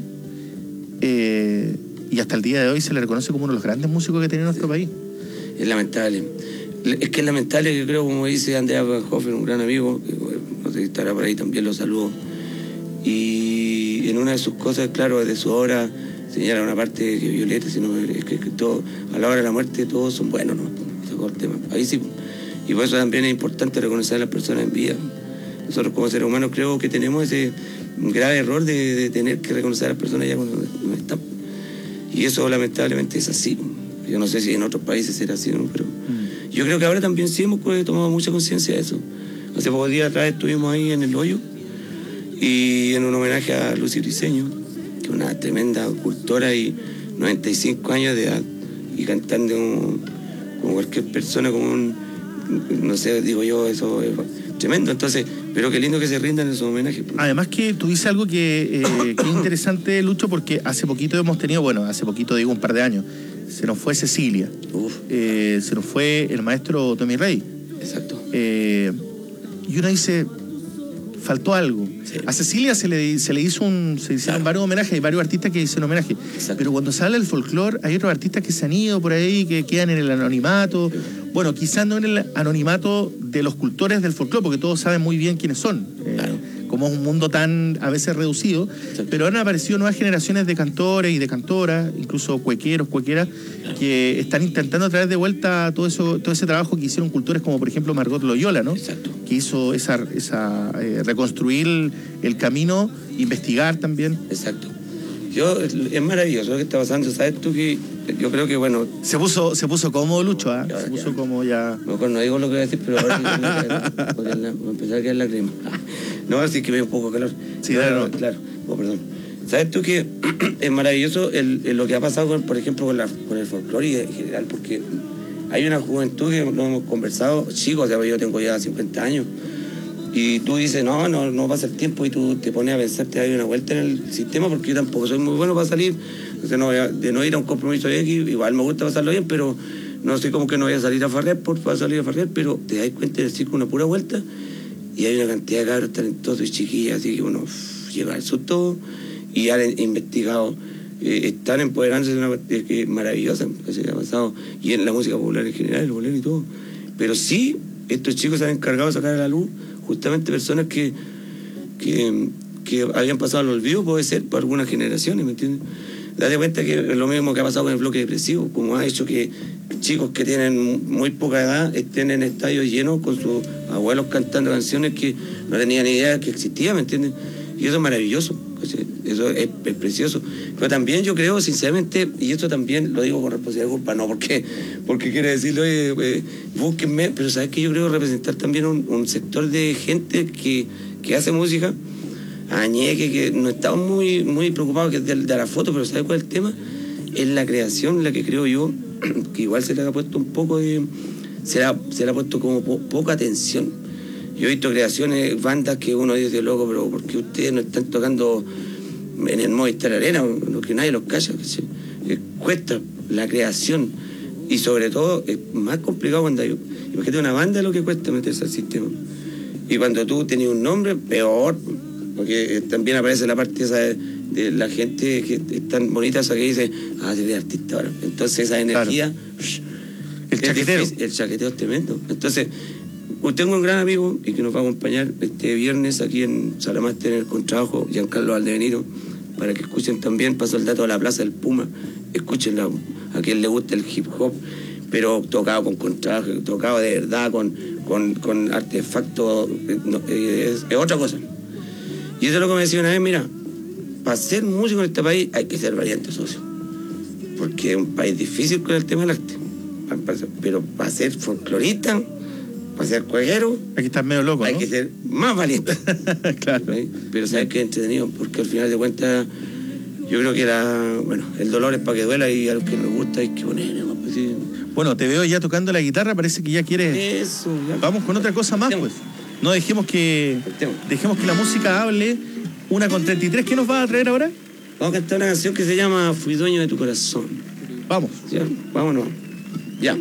Speaker 1: eh, y hasta el día de hoy se le reconoce como uno de los grandes músicos que tiene nuestro país.
Speaker 12: Es lamentable. Es que es lamentable, que creo, como dice Andrea Hofer, un gran amigo, que, no sé si estará por ahí, también lo saludo. Y en una de sus cosas, claro, de su obra, señala una parte que Violeta, sino es que, que todo, a la hora de la muerte todos son buenos, ¿no? Sacó el tema. Ahí sí. Y por eso también es importante reconocer a las personas en vida. Nosotros como seres humanos creo que tenemos ese grave error de, de tener que reconocer a las personas ya cuando no están. Y eso lamentablemente es así. Yo no sé si en otros países será así, ¿no? Pero mm. yo creo que ahora también sí hemos tomado mucha conciencia de eso. Hace pocos días atrás estuvimos ahí en El Hoyo, y en un homenaje a Lucy Briceño, que es una tremenda cultora y noventa y cinco años de edad, y cantando como, como cualquier persona, como un, no sé, digo yo, eso es tremendo. Entonces, pero qué lindo que se rindan esos homenajes.
Speaker 1: Además que tú dices algo que, eh, que es interesante, Lucho, porque hace poquito hemos tenido, bueno, hace poquito digo un par de años, se nos fue Cecilia, eh, se nos fue el maestro Tommy Rey.
Speaker 12: Exacto.
Speaker 1: Eh, y uno dice, faltó algo. Sí. A Cecilia se le, se le hizo un, se hicieron claro. varios homenajes, hay varios artistas que hicieron homenaje. Exacto. Pero cuando se habla del folclore, hay otros artistas que se han ido por ahí, que quedan en el anonimato. Sí. Bueno, quizás no en el anonimato de los cultores del folclore, porque todos saben muy bien quiénes son. Claro. Eh, como es un mundo tan a veces reducido, exacto. Pero han aparecido nuevas generaciones de cantores y de cantoras, incluso cuequeros, cuequeras, claro. que están intentando traer de vuelta todo eso, todo ese trabajo que hicieron cultores como por ejemplo Margot Loyola, ¿no?
Speaker 12: Exacto.
Speaker 1: Que hizo esa, esa eh, reconstruir el camino, investigar también.
Speaker 12: Exacto. Yo, es maravilloso lo que está pasando, ¿sabes tú? Que yo creo que, bueno...
Speaker 1: Se puso, se puso cómodo, Lucho, ¿eh? Se puso ya. como ya...
Speaker 12: Mejor no digo lo que voy a decir, pero ahora voy a empezar a quedar la crema. No, así que me da un poco de calor.
Speaker 1: Sí, claro.
Speaker 12: No, claro. Oh, perdón. ¿Sabes tú que es maravilloso el, el, lo que ha pasado, con, por ejemplo, con, la, con el folclore y en general? Porque hay una juventud que lo hemos conversado, chicos, o sea, yo tengo ya cincuenta años, y tú dices, no, no, no pasa el tiempo, y tú te pones a pensar, te das una vuelta en el sistema, porque yo tampoco soy muy bueno para salir, entonces no voy a, de no ir a un compromiso de X, igual me gusta pasarlo bien, pero no sé cómo que no voy a salir a farrear por para salir a farrear, pero te das cuenta de decir con una pura vuelta, y hay una cantidad de cabros talentosos y chiquillas, así que uno uff, llega al susto y han investigado, eh, están empoderándose de una cuestión que es maravillosa que se ha pasado, y en la música popular en general, el bolero y todo. Pero sí, estos chicos se han encargado de sacar a la luz justamente personas que, que, que habían pasado al olvido, puede ser, por algunas generaciones, ¿me entiendes? Date cuenta que es lo mismo que ha pasado con el bloque depresivo, como ha hecho que chicos que tienen muy poca edad estén en estadios llenos con sus abuelos cantando canciones que no tenían ni idea que existían, ¿me entiendes? Y eso es maravilloso, eso es, es precioso. Pero también yo creo, sinceramente, y esto también lo digo con responsabilidad de culpa, no porque, porque quiere decirlo, oye, eh, búsquenme, pero sabes que yo creo representar también un, un sector de gente que, que hace música, añeque, que no estamos muy, muy preocupados de, de la foto, pero ¿sabes cuál es el tema? Es la creación, la que creo yo, que igual se le ha puesto un poco de... se le ha, se le ha puesto como po, poca atención. Yo he visto creaciones, bandas que uno dice, loco, pero ¿por qué ustedes no están tocando en el Movistar Arena? Lo que nadie los calla, que se, que cuesta la creación, y sobre todo es más complicado cuando hay... Imagínate una banda lo que cuesta meterse al sistema. Y cuando tú tenías un nombre, peor, porque también aparece la parte esa de, de la gente que es tan bonita, esa que dice, ah, seré artista ahora. Entonces esa energía... Claro. El chaqueteo. Difícil, el chaqueteo es tremendo. Entonces, tengo un gran amigo y que nos va a acompañar este viernes aquí en Salamáster en el contrabajo, Giancarlo Valdebenito, para que escuchen también, paso el dato a la Plaza del Puma, escúchenla, a quien le gusta el hip hop, pero tocado con contrabajo, tocado de verdad, con, con, con artefactos, no, es, es otra cosa. Y eso es lo que me decía una vez, mira, para ser músico en este país hay que ser valiente, socio, porque es un país difícil con el tema del arte, pero para ser folclorista, para ser jueguero,
Speaker 1: hay que estar medio loco,
Speaker 12: hay
Speaker 1: ¿no?
Speaker 12: que ser más valiente. Claro. ¿Sí? Pero sabes que es entretenido, porque al final de cuentas yo creo que la, bueno, el dolor es para que duela, y a los que nos gusta hay que poner, pues, sí.
Speaker 1: Bueno, te veo ya tocando la guitarra, parece que ya quieres...
Speaker 12: Eso, ya.
Speaker 1: Vamos con otra cosa más, pues. No dejemos que dejemos que la música hable. Una con treinta y tres, ¿qué nos va a traer ahora?
Speaker 12: Vamos a cantar una canción que se llama Fui dueño de tu corazón.
Speaker 1: Vamos.
Speaker 12: ¿Ya? Vámonos. Ya.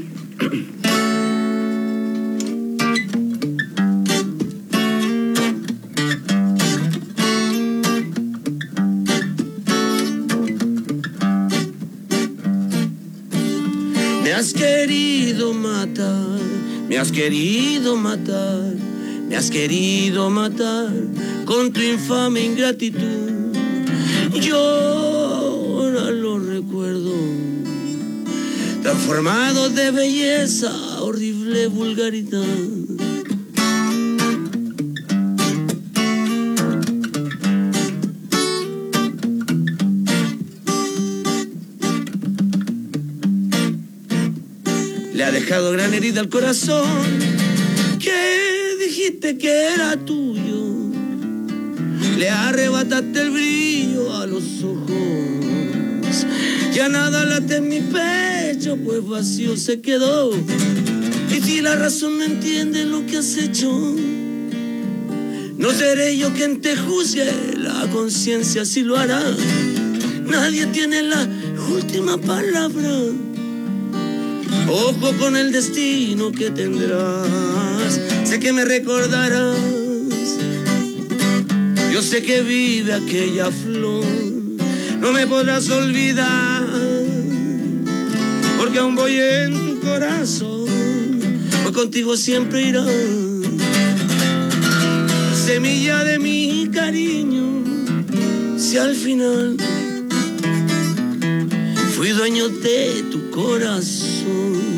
Speaker 12: Me has querido matar, me has querido matar, me has querido matar con tu infame ingratitud. Yo ahora lo recuerdo, transformado de belleza, horrible vulgaridad. Le ha dejado gran herida al corazón, que dijiste que era tuyo. Le arrebataste el brillo a los ojos. Ya nada late en mi pecho, pues vacío se quedó. Y si la razón no entiende lo que has hecho, no seré yo quien te juzgue, la conciencia sí lo hará. Nadie tiene la última palabra. Ojo con el destino que tendrás, sé que me recordarás. Yo sé que vive aquella flor, no me podrás olvidar, porque aún voy en tu corazón, pues contigo siempre irá. Semilla de mi cariño, si al final fui dueño de tu corazón.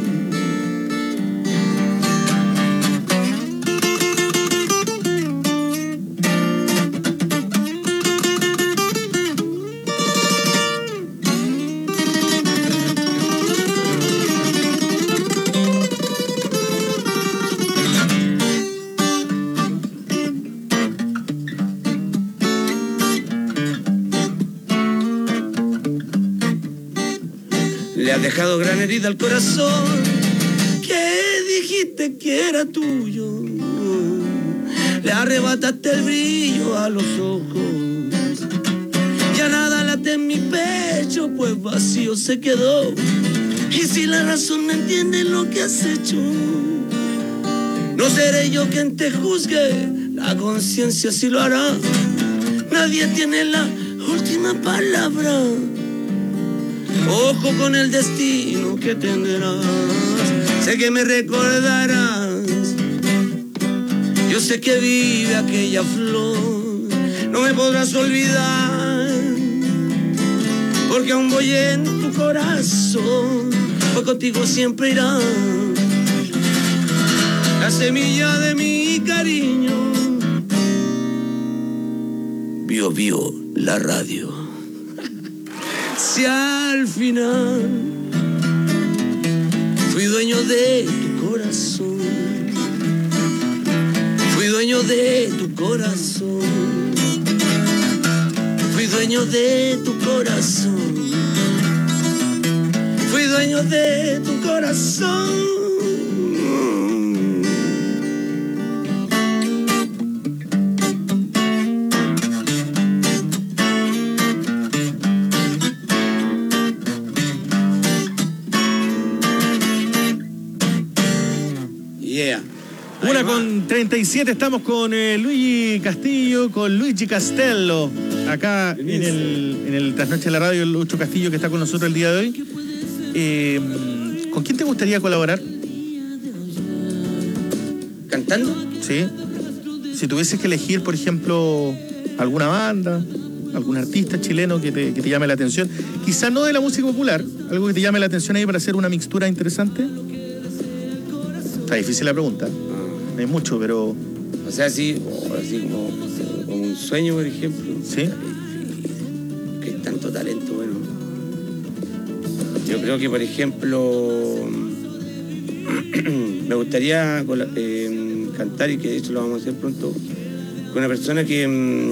Speaker 12: Le has dejado gran herida al corazón, que dijiste que era tuyo. Le arrebataste el brillo a los ojos. Ya nada late en mi pecho, pues vacío se quedó. Y si la razón no entiende lo que has hecho, no seré yo quien te juzgue, la conciencia sí lo hará. Nadie tiene la última palabra. Ojo con el destino que tendrás. Sé que me recordarás. Yo sé que vive aquella flor. No me podrás olvidar, porque aún voy en tu corazón. Pues contigo siempre irá la semilla de mi cariño. Bio Bio, la radio. Si al final fui dueño de tu corazón, fui dueño de tu corazón, fui dueño de tu corazón, fui dueño de tu corazón.
Speaker 1: Una con treinta y siete, estamos con eh, Luigi Castillo, con Luigi Castello, acá en el, en el Trasnoche de la Radio, el Lucho Castillo que está con nosotros el día de hoy. Eh, ¿Con quién te gustaría colaborar?
Speaker 12: ¿Cantando?
Speaker 1: Sí. Si tuvieses que elegir, por ejemplo, alguna banda, algún artista chileno que te, que te llame la atención, quizá no de la música popular, algo que te llame la atención ahí para hacer una mixtura interesante. Está difícil la pregunta. No hay mucho, pero...
Speaker 12: O sea, así, o así como, como un sueño, por ejemplo.
Speaker 1: Sí.
Speaker 12: Que es tanto talento, bueno. Yo creo que, por ejemplo, me gustaría eh, cantar, y que de hecho lo vamos a hacer pronto, con una persona que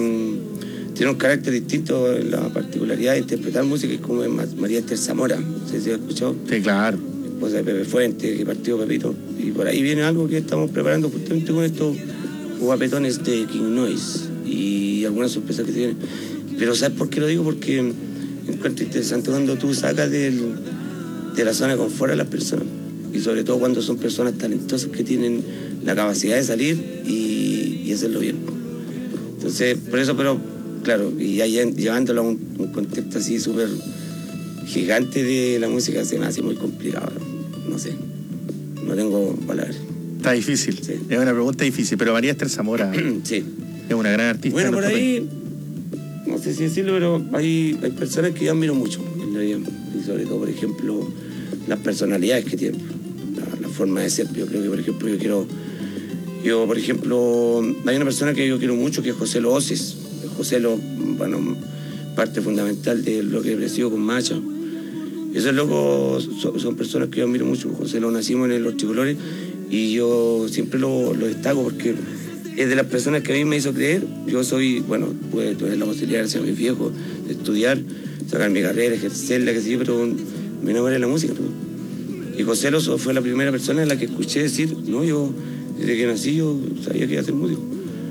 Speaker 12: um, tiene un carácter distinto, la particularidad de interpretar música, es como María Esther Zamora. No sé si has escuchado.
Speaker 1: Sí, claro.
Speaker 12: Esposa de Pepe Fuente, que partió Pepito. Y por ahí viene algo que estamos preparando justamente con estos guapetones de King Noise y algunas sorpresas que tienen. Pero ¿sabes por qué lo digo? Porque encuentro interesante cuando tú sacas del, de la zona de confort a las personas. Y sobre todo cuando son personas talentosas que tienen la capacidad de salir y, y hacerlo bien. Entonces, por eso, pero claro, y ya llevándolo a un, un contexto así súper gigante de la música, se me hace muy complicado. No sé. No tengo palabras.
Speaker 1: Está difícil. Sí. Es una pregunta difícil, pero María Esther Zamora
Speaker 12: sí.
Speaker 1: es una gran artista.
Speaker 12: Bueno, por ahí, no sé si decirlo, pero hay, hay personas que yo admiro mucho en la vida. Y sobre todo, por ejemplo, las personalidades que tienen, la, la forma de ser. Yo creo que, por ejemplo, yo quiero... Yo, por ejemplo, hay una persona que yo quiero mucho, que es José Lo Oces. José Lo, bueno, parte fundamental de lo que he crecido con Macha. Esos locos son, son personas que yo admiro mucho. José Lo nacimos en Los Tricolores y yo siempre lo, lo destaco porque es de las personas que a mí me hizo creer. Yo soy, bueno, pude tener la posibilidad, gracias a mis viejos, de estudiar, sacar mi carrera, ejercerla, qué sé yo, pero me enamoré de la música, ¿no? Y José Lo fue la primera persona en la que escuché decir, no, yo desde que nací yo sabía que iba a ser músico.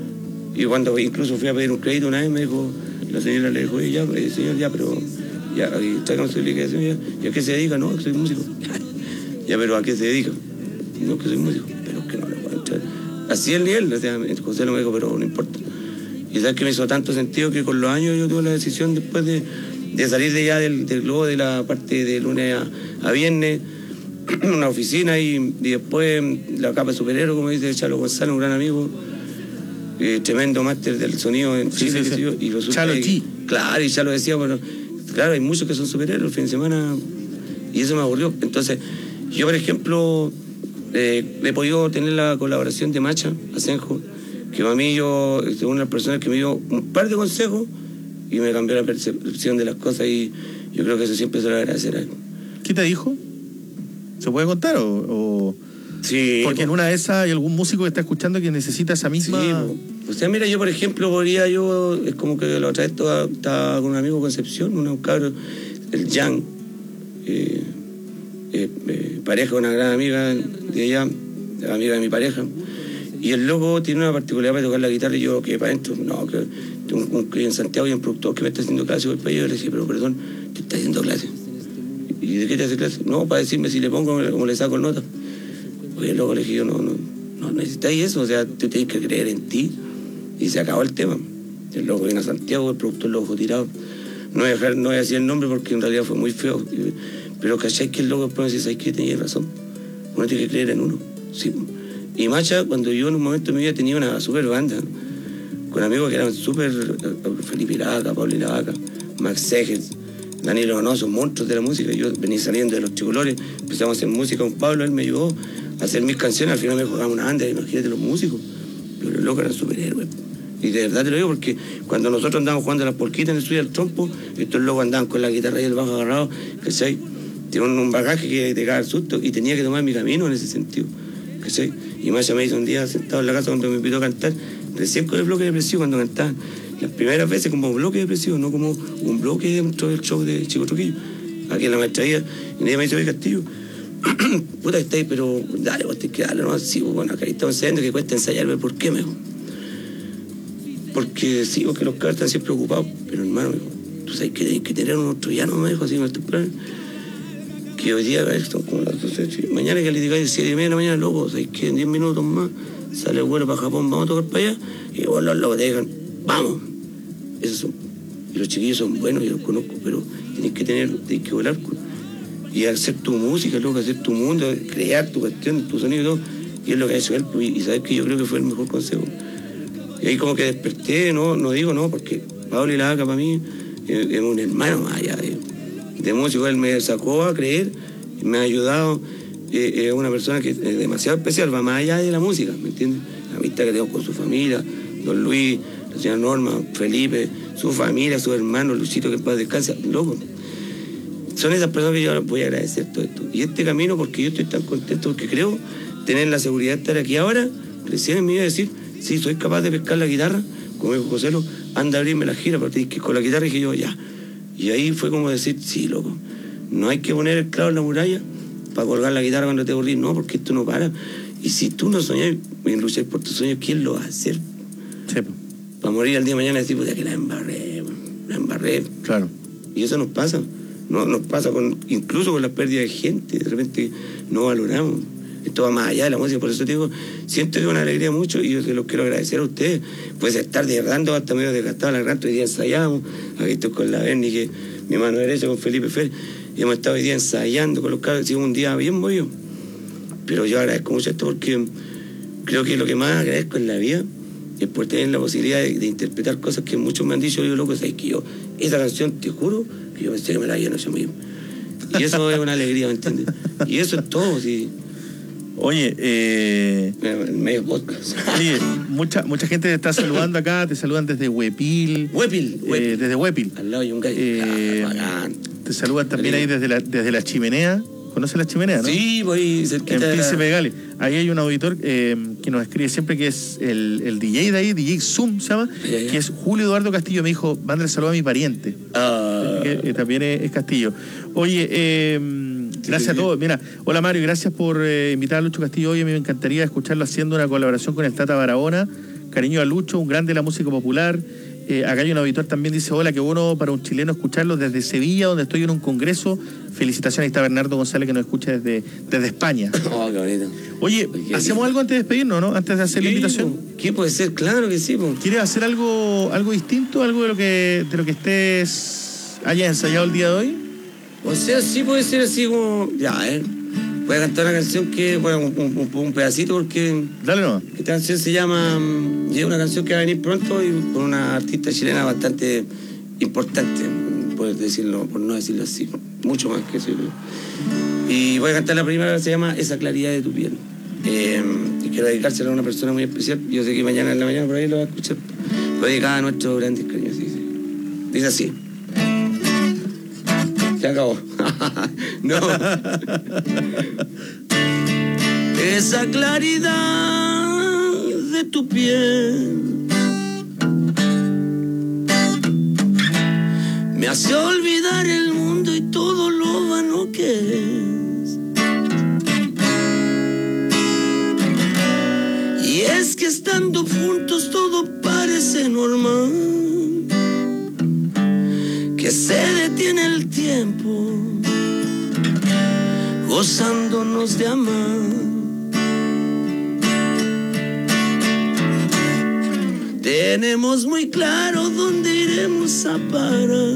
Speaker 12: Y cuando incluso fui a pedir un crédito una vez me dijo, la señora le dijo, ya, señor, ya, pero... Ya, tráigame su obligación, ya. ¿Y a qué se dedica? No, que soy músico. Ya, pero ¿a qué se dedica? No, que soy músico. Pero que no le puedo entrar. Así el nivel, o sea, José Lo me dijo, pero no importa. Y sabes que me hizo tanto sentido que con los años yo tuve la decisión después de, de salir de ya del, del globo, de la parte de lunes a, a viernes, una oficina y, y después la capa de superhéroe, como dice Chalo González, un gran amigo, eh, tremendo máster del sonido en Chile, sí, sí, sí. Y resulta Chalo G. Claro, y ya lo decía, bueno, claro, hay muchos que son superhéroes el fin de semana y eso me aburrió. Entonces, yo, por ejemplo, eh, he podido tener la colaboración de Macha Asenjo, que para mí yo, es una de las personas que me dio un par de consejos y me cambió la percepción de las cosas y yo creo que eso siempre se lo agradecer a él.
Speaker 1: ¿Qué te dijo? ¿Se puede contar o...? o...
Speaker 12: Sí.
Speaker 1: Porque en una de esas hay algún músico que está escuchando que necesita esa misma...
Speaker 12: Sí, o sea, mira, yo por ejemplo podría yo, es como que la otra vez estaba, estaba con un amigo Concepción, un cabro, el Jan, eh, eh, eh, pareja, una gran amiga de ella, amiga de mi pareja, y el loco tiene una particularidad para tocar la guitarra y yo que para adentro, no, que un, un, en Santiago hay un productor que me está haciendo clase, voy para allá, y le decía, pero perdón, te está haciendo clase. ¿Y de qué te hace clase? No, para decirme si le pongo, como le saco el nota. Oye, luego le dije yo, no, no, no necesitáis eso, o sea, tú tienes que creer en ti Y se acabó el tema. El loco vino a Santiago, el productor lo dejó tirado. No voy a, dejar, no voy a decir el nombre porque en realidad fue muy feo. Pero ¿cachai? Que el loco después me dice, ¿sabes qué? Tenía razón. Uno tiene que creer en uno. Sí. Y Macha, cuando yo en un momento de mi vida tenía una super banda, con amigos que eran súper, Felipe Laca, Pablo Laca, Max Seges, Daniel Donoso, monstruos de la música. Yo venía saliendo de los Tricolores, empezamos a hacer música con Pablo, él me ayudó a hacer mis canciones, al final me jugaba una banda, imagínate los músicos. Pero los locos eran superhéroes. Y de verdad te lo digo porque cuando nosotros andábamos jugando a las polquitas en el estudio del trompo, estos locos andaban con la guitarra y el bajo agarrado, ¿cachai? Tienen un bagaje que te caga el susto y tenía que tomar mi camino en ese sentido, ¿cachai? Y Macha me hizo un día sentado en la casa cuando me invitó a cantar, recién con el bloque depresivo cuando cantaban, las primeras veces como bloque depresivo, no como un bloque dentro del show de Chico Trujillo. Aquí en la maestría, y nadie me dice, oye Castillo, puta que estáis, pero dale, vos tenés que darle, ¿no? Sí, bueno, acá estamos ensayando que cuesta ensayar, ¿por qué, mejor? Porque sí, porque los cabros están siempre ocupados, pero hermano, tú sabes que hay que tener unos troyanos, me dijo así con estos planes, que hoy día son como las doce, mañana que le digáis siete y media de la mañana, loco, sabes que en diez minutos más sale el vuelo para Japón, vamos a tocar para allá, y bueno, los locos te digan, vamos. Esos son, y los chiquillos son buenos, yo los conozco, pero tienes que tener, tienes que volar, y hacer tu música, loco, hacer tu mundo, crear tu cuestión, tu sonido y todo, y es lo que ha hecho él, y, y sabes que yo creo que fue el mejor consejo. Y ahí como que desperté, no, no digo no, porque Pablo Laca para mí es, es un hermano más allá de, de músico, él me sacó a creer, me ha ayudado, es eh, una persona que es demasiado especial, va más allá de la música, ¿me entiendes? La amistad que tengo con su familia, don Luis, la señora Norma, Felipe, su familia, sus hermanos, Luchito que en paz descansa, loco. Son esas personas que yo voy a agradecer todo esto. Y este camino, porque yo estoy tan contento, porque creo tener la seguridad de estar aquí ahora, recién en mi vida decir, sí, soy capaz de pescar la guitarra, como dijo José Lo, anda a abrirme la gira, pero tienes que ir con la guitarra, y dije yo, ya. Y ahí fue como decir, sí, loco, no hay que poner el clavo en la muralla para colgar la guitarra cuando te aburrís, no, porque esto no para. Y si tú no soñás en luchar por tus sueños, ¿quién lo va a hacer? Sí. Para morir al día de mañana y decir, pues ya que la embarré, la embarré. Claro. Y eso nos pasa, no, nos pasa con, incluso con la pérdida de gente, de repente no valoramos. Esto va más allá de la música, por eso te digo, siento que es una alegría mucho y yo se los quiero agradecer a ustedes. Puedes estar desgastando hasta medio desgastado la gran, hoy día ensayamos, aquí estoy con la Berni, que mi mano derecha con Felipe Fer, y hemos estado hoy día ensayando con los cabros, ha sido un día bien movido. Pero yo agradezco mucho esto porque creo que lo que más agradezco en la vida es por tener la posibilidad de, de interpretar cosas que muchos me han dicho, yo loco, sabes que yo, esa canción, te juro, que yo pensé que me la había no sé muy bien. Y eso es una alegría, ¿me entiendes? Y eso es todo, sí.
Speaker 1: Oye, eh,
Speaker 12: medio podcast.
Speaker 1: Oye, mucha, mucha gente te está saludando acá, te saludan desde Huepil.
Speaker 12: Huepil, Huepil.
Speaker 1: Eh, desde Huepil.
Speaker 12: Al lado de un gallo.
Speaker 1: Eh, te saludan también ahí desde la, desde la chimenea. ¿Conoces la chimenea, no?
Speaker 12: Sí, voy cerquita.
Speaker 1: En
Speaker 12: de
Speaker 1: Príncipe
Speaker 12: la...
Speaker 1: de Gales. Ahí hay un auditor eh, que nos escribe siempre, que es el, el D J de ahí, D J Zoom se llama, ya, ya. que es Julio Eduardo Castillo. Me dijo, mándale saludo a mi pariente. Uh... Que, que también es, es Castillo. Oye, eh, gracias a todos. Mira, hola Mario, gracias por eh, invitar a Lucho Castillo hoy. A mí me encantaría escucharlo haciendo una colaboración con el Tata Barahona. Cariño a Lucho, un grande de la música popular. Eh, acá hay un auditor también, dice, hola, qué bueno para un chileno escucharlo desde Sevilla, donde estoy en un congreso. Felicitaciones, ahí está Bernardo González, que nos escucha desde, desde España.
Speaker 12: Oh, qué bonito.
Speaker 1: Oye, ¿Qué ¿hacemos qué? algo antes de despedirnos, no? Antes de hacer la invitación.
Speaker 12: ¿Qué puede ser? Claro que sí, po.
Speaker 1: ¿Quieres hacer algo algo distinto? ¿Algo de lo que de lo que estés hayas ensayado el día de hoy?
Speaker 12: O sea, sí puede ser así como... Ya, ¿eh? Voy a cantar una canción que... Bueno, un, un, un pedacito porque...
Speaker 1: Dale, no.
Speaker 12: Esta canción se llama... Y es una canción que va a venir pronto y por una artista chilena bastante importante, por decirlo, por no decirlo así. Mucho más que eso. Y voy a cantar la primera, se llama Esa claridad de tu piel. Eh, y quiero dedicársela a una persona muy especial. Yo sé que mañana en la mañana por ahí lo va a escuchar. Lo dedicada a nuestros grandes cariños. Sí, sí. Dice así. Se acabó. No. Esa claridad de tu piel me hace olvidar el mundo y todo lo vano que es. Y es que estando juntos todo parece normal, que se detiene el tiempo gozándonos de amar. tenemos muy claro dónde iremos a parar.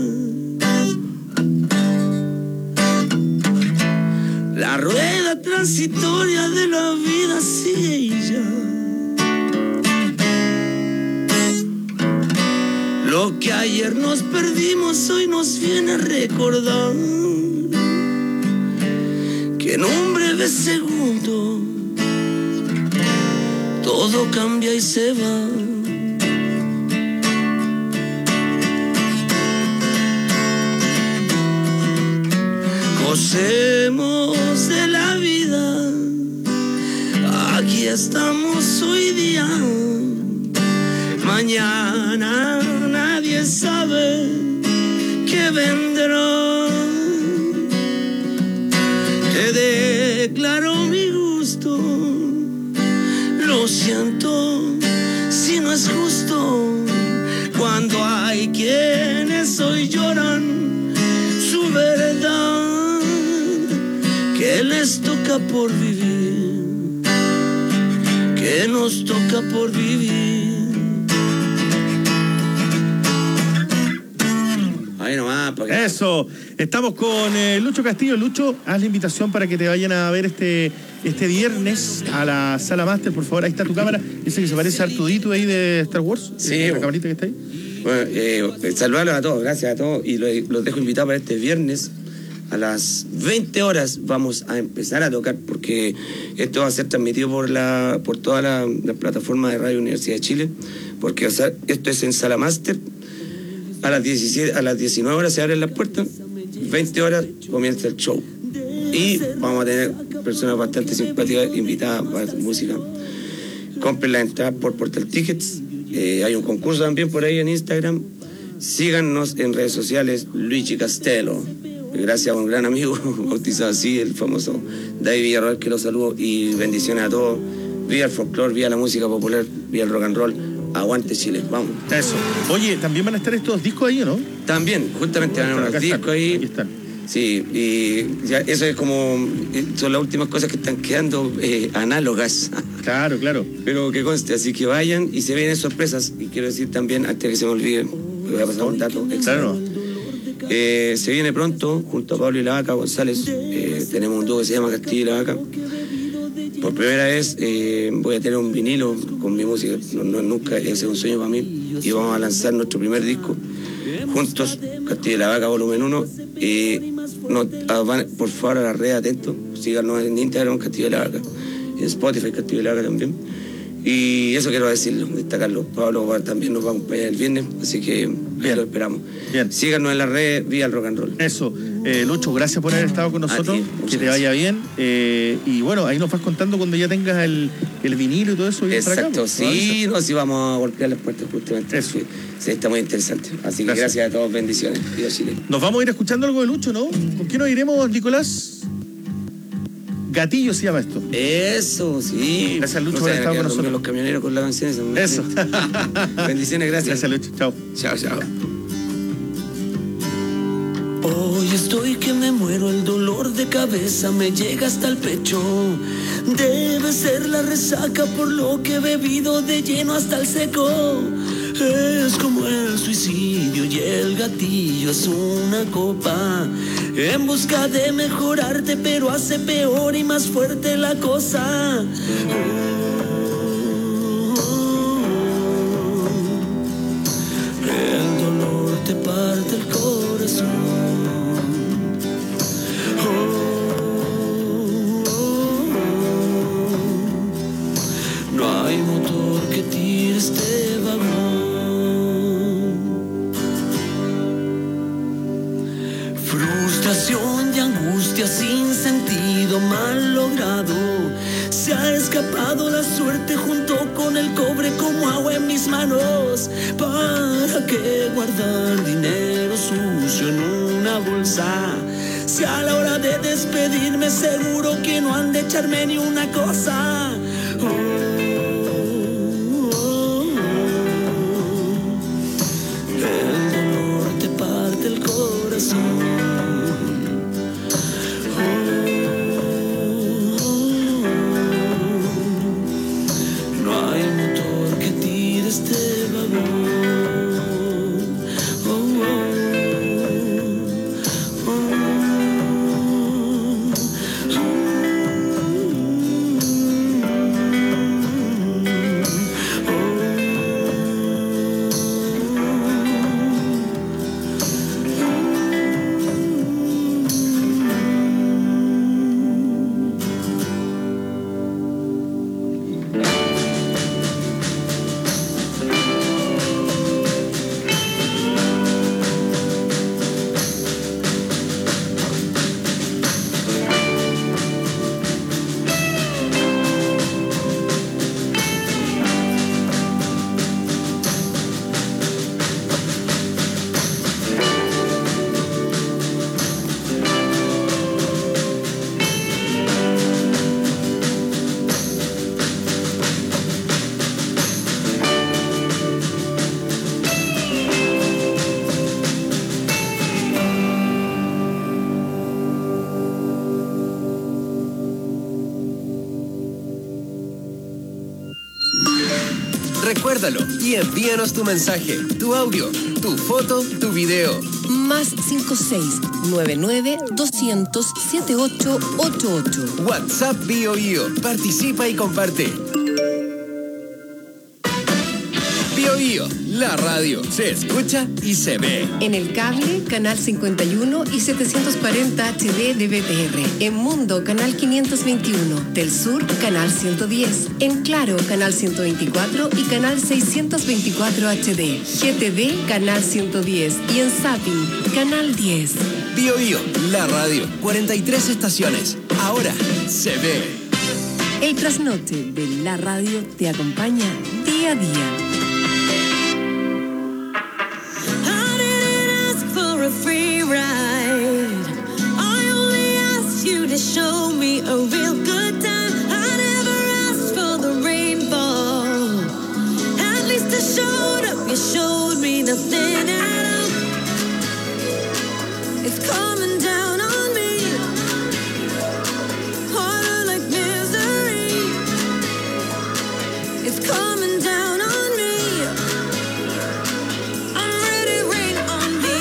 Speaker 12: La rueda transitoria de la vida sigue ya. Lo que ayer nos perdimos hoy nos viene a recordar que en un breve segundo todo cambia y se va. Gocemos de la vida, aquí estamos hoy día. Mañana nadie sabe qué vendrá. Te declaro mi gusto, lo siento si no es justo, cuando hay quienes hoy lloran su verdad, que les toca por vivir, que nos toca por vivir. Ahí nomás, porque...
Speaker 1: Eso, estamos con eh, Lucho Castillo. Lucho, haz la invitación para que te vayan a ver este este viernes a la Sala Máster, por favor. Ahí está tu cámara, dice que se parece a Artudito ahí de Star Wars.
Speaker 12: Sí,
Speaker 1: la camarita que está ahí.
Speaker 12: Bueno, eh, saludarlos a todos, gracias a todos, y los, los dejo invitados para este viernes a las veinte horas. Vamos a empezar a tocar, porque esto va a ser transmitido por la por toda la, la plataforma de Radio Universidad de Chile, porque o sea, esto es en Sala Máster. A las diecisiete, a las diecinueve horas se abren las puertas, veinte horas comienza el show. Y vamos a tener personas bastante simpáticas invitadas para música. Compren la entrada por Portal Tickets. Eh, hay un concurso también por ahí en Instagram. Síganos en redes sociales, Luigi Castelo. Gracias a un gran amigo, bautizado así, el famoso David Villarroel, que lo saludo, y bendiciones a todos. Viva el folclore, viva la música popular, viva el rock and roll. Aguante Chile, vamos.
Speaker 1: Eso. Oye, ¿también van a estar estos discos ahí o no?
Speaker 12: También, justamente van a haber unos discos ahí.
Speaker 1: Ahí están.
Speaker 12: Sí, y ya eso es como, son las últimas cosas que están quedando eh, análogas.
Speaker 1: Claro, claro.
Speaker 12: Pero que conste, así que vayan y se vienen sorpresas. Y quiero decir también, antes que se me olvide, voy a pasar un dato extra. Claro. Eh, se viene pronto, junto a Pablo y la Vaca González, eh, tenemos un dúo que se llama Castillo y la Vaca. Por primera vez eh, voy a tener un vinilo con mi música, no, no, nunca, ese es un sueño para mí, y vamos a lanzar nuestro primer disco juntos, Castillo y la Vaca volumen uno. Eh, no, a, van, por favor, a la red, atentos, síganos en Instagram, Castillo y la Vaca, en Spotify, Castillo y la Vaca también. Y eso quiero decirlo, destacarlo. Pablo también nos va a acompañar el viernes, así que bien, lo esperamos. Bien. Síganos en la red, vía el rock and roll.
Speaker 1: Eso. Eh, Lucho, gracias por haber estado con nosotros. Que te vaya bien. Eh, y bueno, ahí nos vas contando cuando ya tengas el, el vinilo y todo eso.
Speaker 12: Exacto, acá, sí, no, sí vamos a golpear las puertas justamente. Eso. Sí, sí, está muy interesante. Así que gracias, gracias a todos, bendiciones. Viva Chile.
Speaker 1: Nos vamos a ir escuchando algo de Lucho, ¿no? ¿Con qué nos iremos, Nicolás? Gatillo se llama esto.
Speaker 12: Eso, sí.
Speaker 1: Gracias, Lucho, por haber estado con nosotros.
Speaker 12: Los camioneros con las canciones.
Speaker 1: Eso.
Speaker 12: Bendiciones, gracias.
Speaker 1: Gracias, Lucho. Chao.
Speaker 12: Chao, chao.
Speaker 10: Hoy estoy que me muero, el dolor de cabeza me llega hasta el pecho. Debe ser la resaca por lo que he bebido de lleno hasta el seco. Es como el suicidio y el gatillo es una copa en busca de mejorarte, pero hace peor y más fuerte la cosa. El dolor te parte el corazón. No hay motor que tire este vagón. Frustración y angustia sin sentido mal logrado. Se ha escapado la suerte junto con el cobre como agua en mis manos. ¿Para qué guardar dinero sucio en una bolsa? Si a la hora de despedirme seguro que no han de echarme ni una cosa. Oh, oh, oh. El dolor te parte el corazón. Oh, oh, oh. No hay motor que tire este vagón.
Speaker 8: Recuérdalo y envíanos tu mensaje, tu audio, tu foto, tu video.
Speaker 2: Más cinco seis nueve nueve doscientos setenta y ocho ochenta y ocho.
Speaker 8: WhatsApp Bio Bio. Participa y comparte. Bio Bio, la radio se escucha y se ve.
Speaker 2: En el cable, canal cincuenta y uno y setecientos cuarenta H D de B T R. En Mundo, canal quinientos veintiuno. Del Sur, canal ciento diez. En Claro, canal ciento veinticuatro y canal seiscientos veinticuatro H D. G T V, canal ciento diez. Y en Zapping, canal diez.
Speaker 8: Bio Bio, la radio. cuarenta y tres estaciones. Ahora se ve.
Speaker 2: El trasnoche de la radio te acompaña día a día.
Speaker 9: A free ride. I only asked you to show me a real good time. I never asked for the rainbow. At least I showed up. You showed me nothing at all. It's coming down on me. Harder like misery. It's coming down on me. I'm ready, rain on me.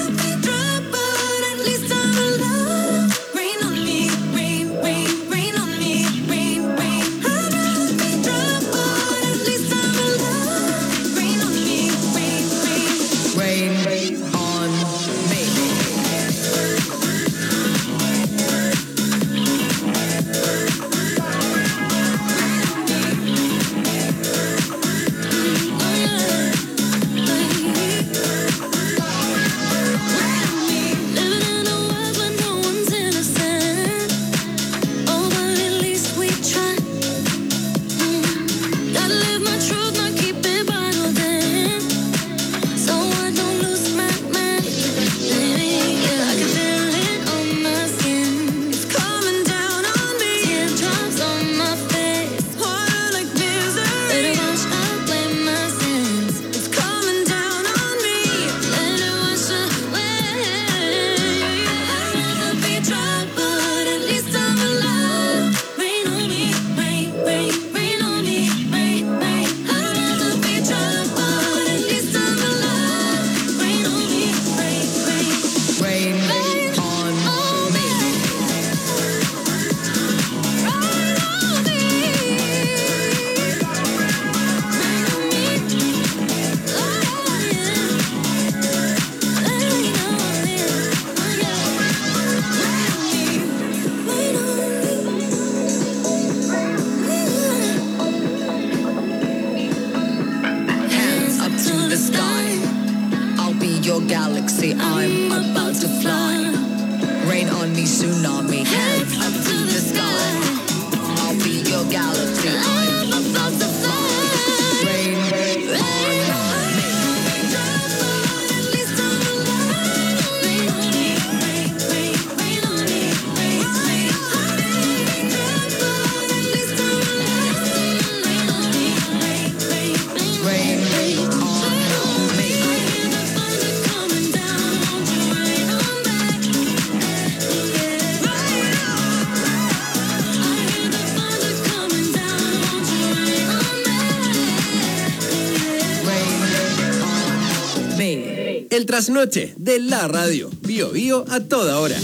Speaker 8: El trasnoche de la radio. Bio Bio a toda hora.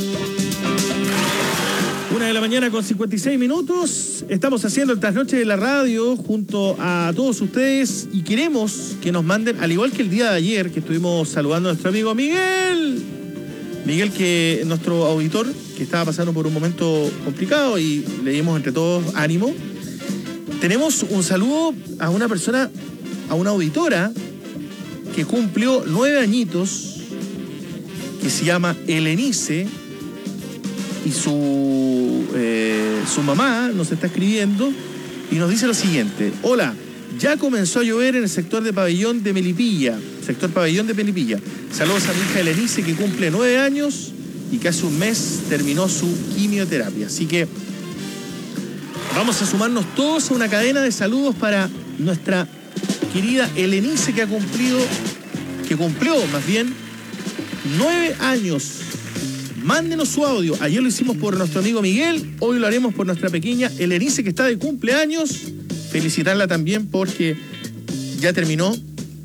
Speaker 1: Una de la mañana con cincuenta y seis minutos. Estamos haciendo el trasnoche de la radio junto a todos ustedes y queremos que nos manden, al igual que el día de ayer que estuvimos saludando a nuestro amigo Miguel. Miguel, que nuestro auditor, que estaba pasando por un momento complicado y le dimos entre todos ánimo. Tenemos un saludo a una persona, a una auditora que cumplió nueve añitos, que se llama Elenice, y su, eh, su mamá nos está escribiendo y nos dice lo siguiente: hola, ya comenzó a llover en el sector de Pabellón de Melipilla, sector Pabellón de Melipilla. Saludos a mi hija Elenice, que cumple nueve años y que hace un mes terminó su quimioterapia. Así que vamos a sumarnos todos a una cadena de saludos para nuestra querida Elenice, que ha cumplido, que cumplió más bien nueve años. Mándenos su audio. Ayer lo hicimos por nuestro amigo Miguel, hoy lo haremos por nuestra pequeña Elenice, que está de cumpleaños. Felicitarla también porque ya terminó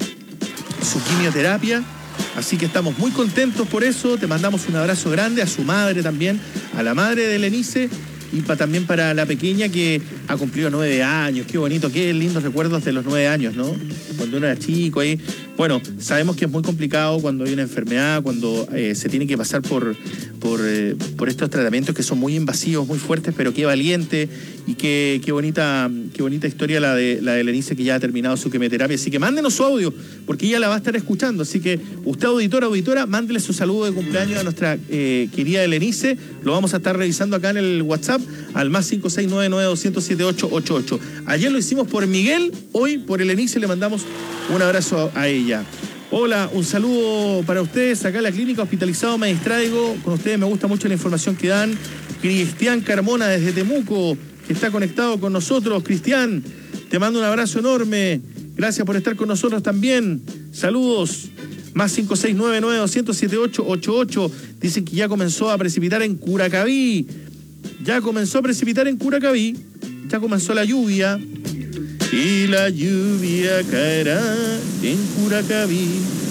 Speaker 1: su quimioterapia, así que estamos muy contentos por eso. Te mandamos un abrazo grande a su madre también, a la madre de Lenice, y pa, también para la pequeña que ha cumplido nueve años. Qué bonito, qué lindos recuerdos de los nueve años, ¿no? Cuando uno era chico ahí. Bueno, sabemos que es muy complicado cuando hay una enfermedad, cuando eh, se tiene que pasar por, por, eh, por estos tratamientos que son muy invasivos, muy fuertes, pero qué valiente y qué, qué bonita, qué bonita historia la de la de Lenice, que ya ha terminado su quimioterapia. Así que mándenos su audio, porque ella la va a estar escuchando. Así que usted, auditora, auditora, mándele su saludo de cumpleaños a nuestra eh, querida Lenice. Lo vamos a estar revisando acá en el WhatsApp al más cinco seis nueve nueve dos cero siete ocho ocho ocho. Ayer lo hicimos por Miguel, hoy por Lenice le mandamos un abrazo a ella. Hola, un saludo para ustedes. Acá en la clínica Hospitalizado me distraigo. Con ustedes me gusta mucho la información que dan. Cristian Carmona desde Temuco, que está conectado con nosotros. Cristian, te mando un abrazo enorme. Gracias por estar con nosotros también. Saludos. Más cinco seis nueve nueve dos cero siete ocho ocho ocho. Dicen que ya comenzó a precipitar en Curacaví. Ya comenzó a precipitar en Curacaví. Ya comenzó la lluvia. Y la lluvia caerá en Curacaví.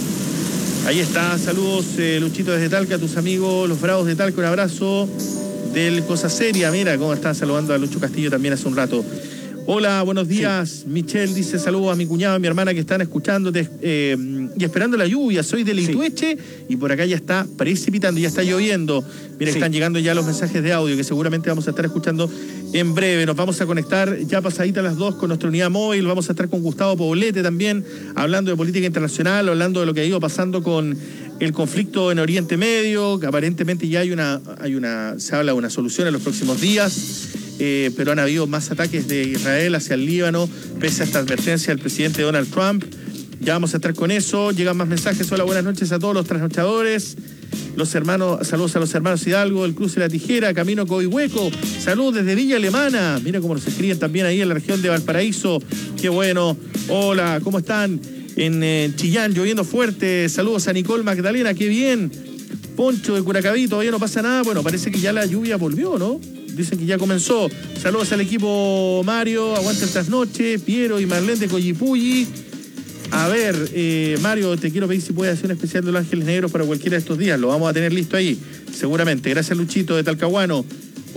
Speaker 1: Ahí está, saludos eh, Luchito desde Talca, a tus amigos, los Bravos de Talca, un abrazo del Cosa Seria. Mira cómo están saludando a Lucho Castillo también hace un rato. Hola, buenos días. Sí. Michelle dice saludos a mi cuñado y mi hermana que están escuchándote eh, y esperando la lluvia. Soy de Litueche, sí, y por acá ya está precipitando, ya está lloviendo. Mira, sí, están llegando ya los mensajes de audio que seguramente vamos a estar escuchando en breve. Nos vamos a conectar ya pasadita a las dos con nuestra unidad móvil. Vamos a estar con Gustavo Poblete también, hablando de política internacional, hablando de lo que ha ido pasando con el conflicto en Oriente Medio, que aparentemente ya hay una, hay una, se habla de una solución en los próximos días. Eh, pero han habido más ataques de Israel hacia el Líbano, pese a esta advertencia del presidente Donald Trump. Ya vamos a estar con eso. Llegan más mensajes. Hola, buenas noches a todos los trasnochadores. Los hermanos, saludos a los hermanos Hidalgo, el Cruce de la Tijera, Camino Coihueco. Saludos desde Villa Alemana. Mira cómo nos escriben también ahí en la región de Valparaíso. Qué bueno. Hola, ¿cómo están? En eh, Chillán, lloviendo fuerte. Saludos a Nicole Magdalena, qué bien. Poncho de Curacaví, todavía no pasa nada. Bueno, parece que ya la lluvia volvió, ¿no? Dicen que ya comenzó. Saludos al equipo Mario, aguanta el trasnoche, Piero y Marlene de Coyipulli. A ver, eh, Mario, te quiero pedir si puedes hacer un especial de los Ángeles Negros para cualquiera de estos días. Lo vamos a tener listo ahí, seguramente. Gracias, Luchito de Talcahuano.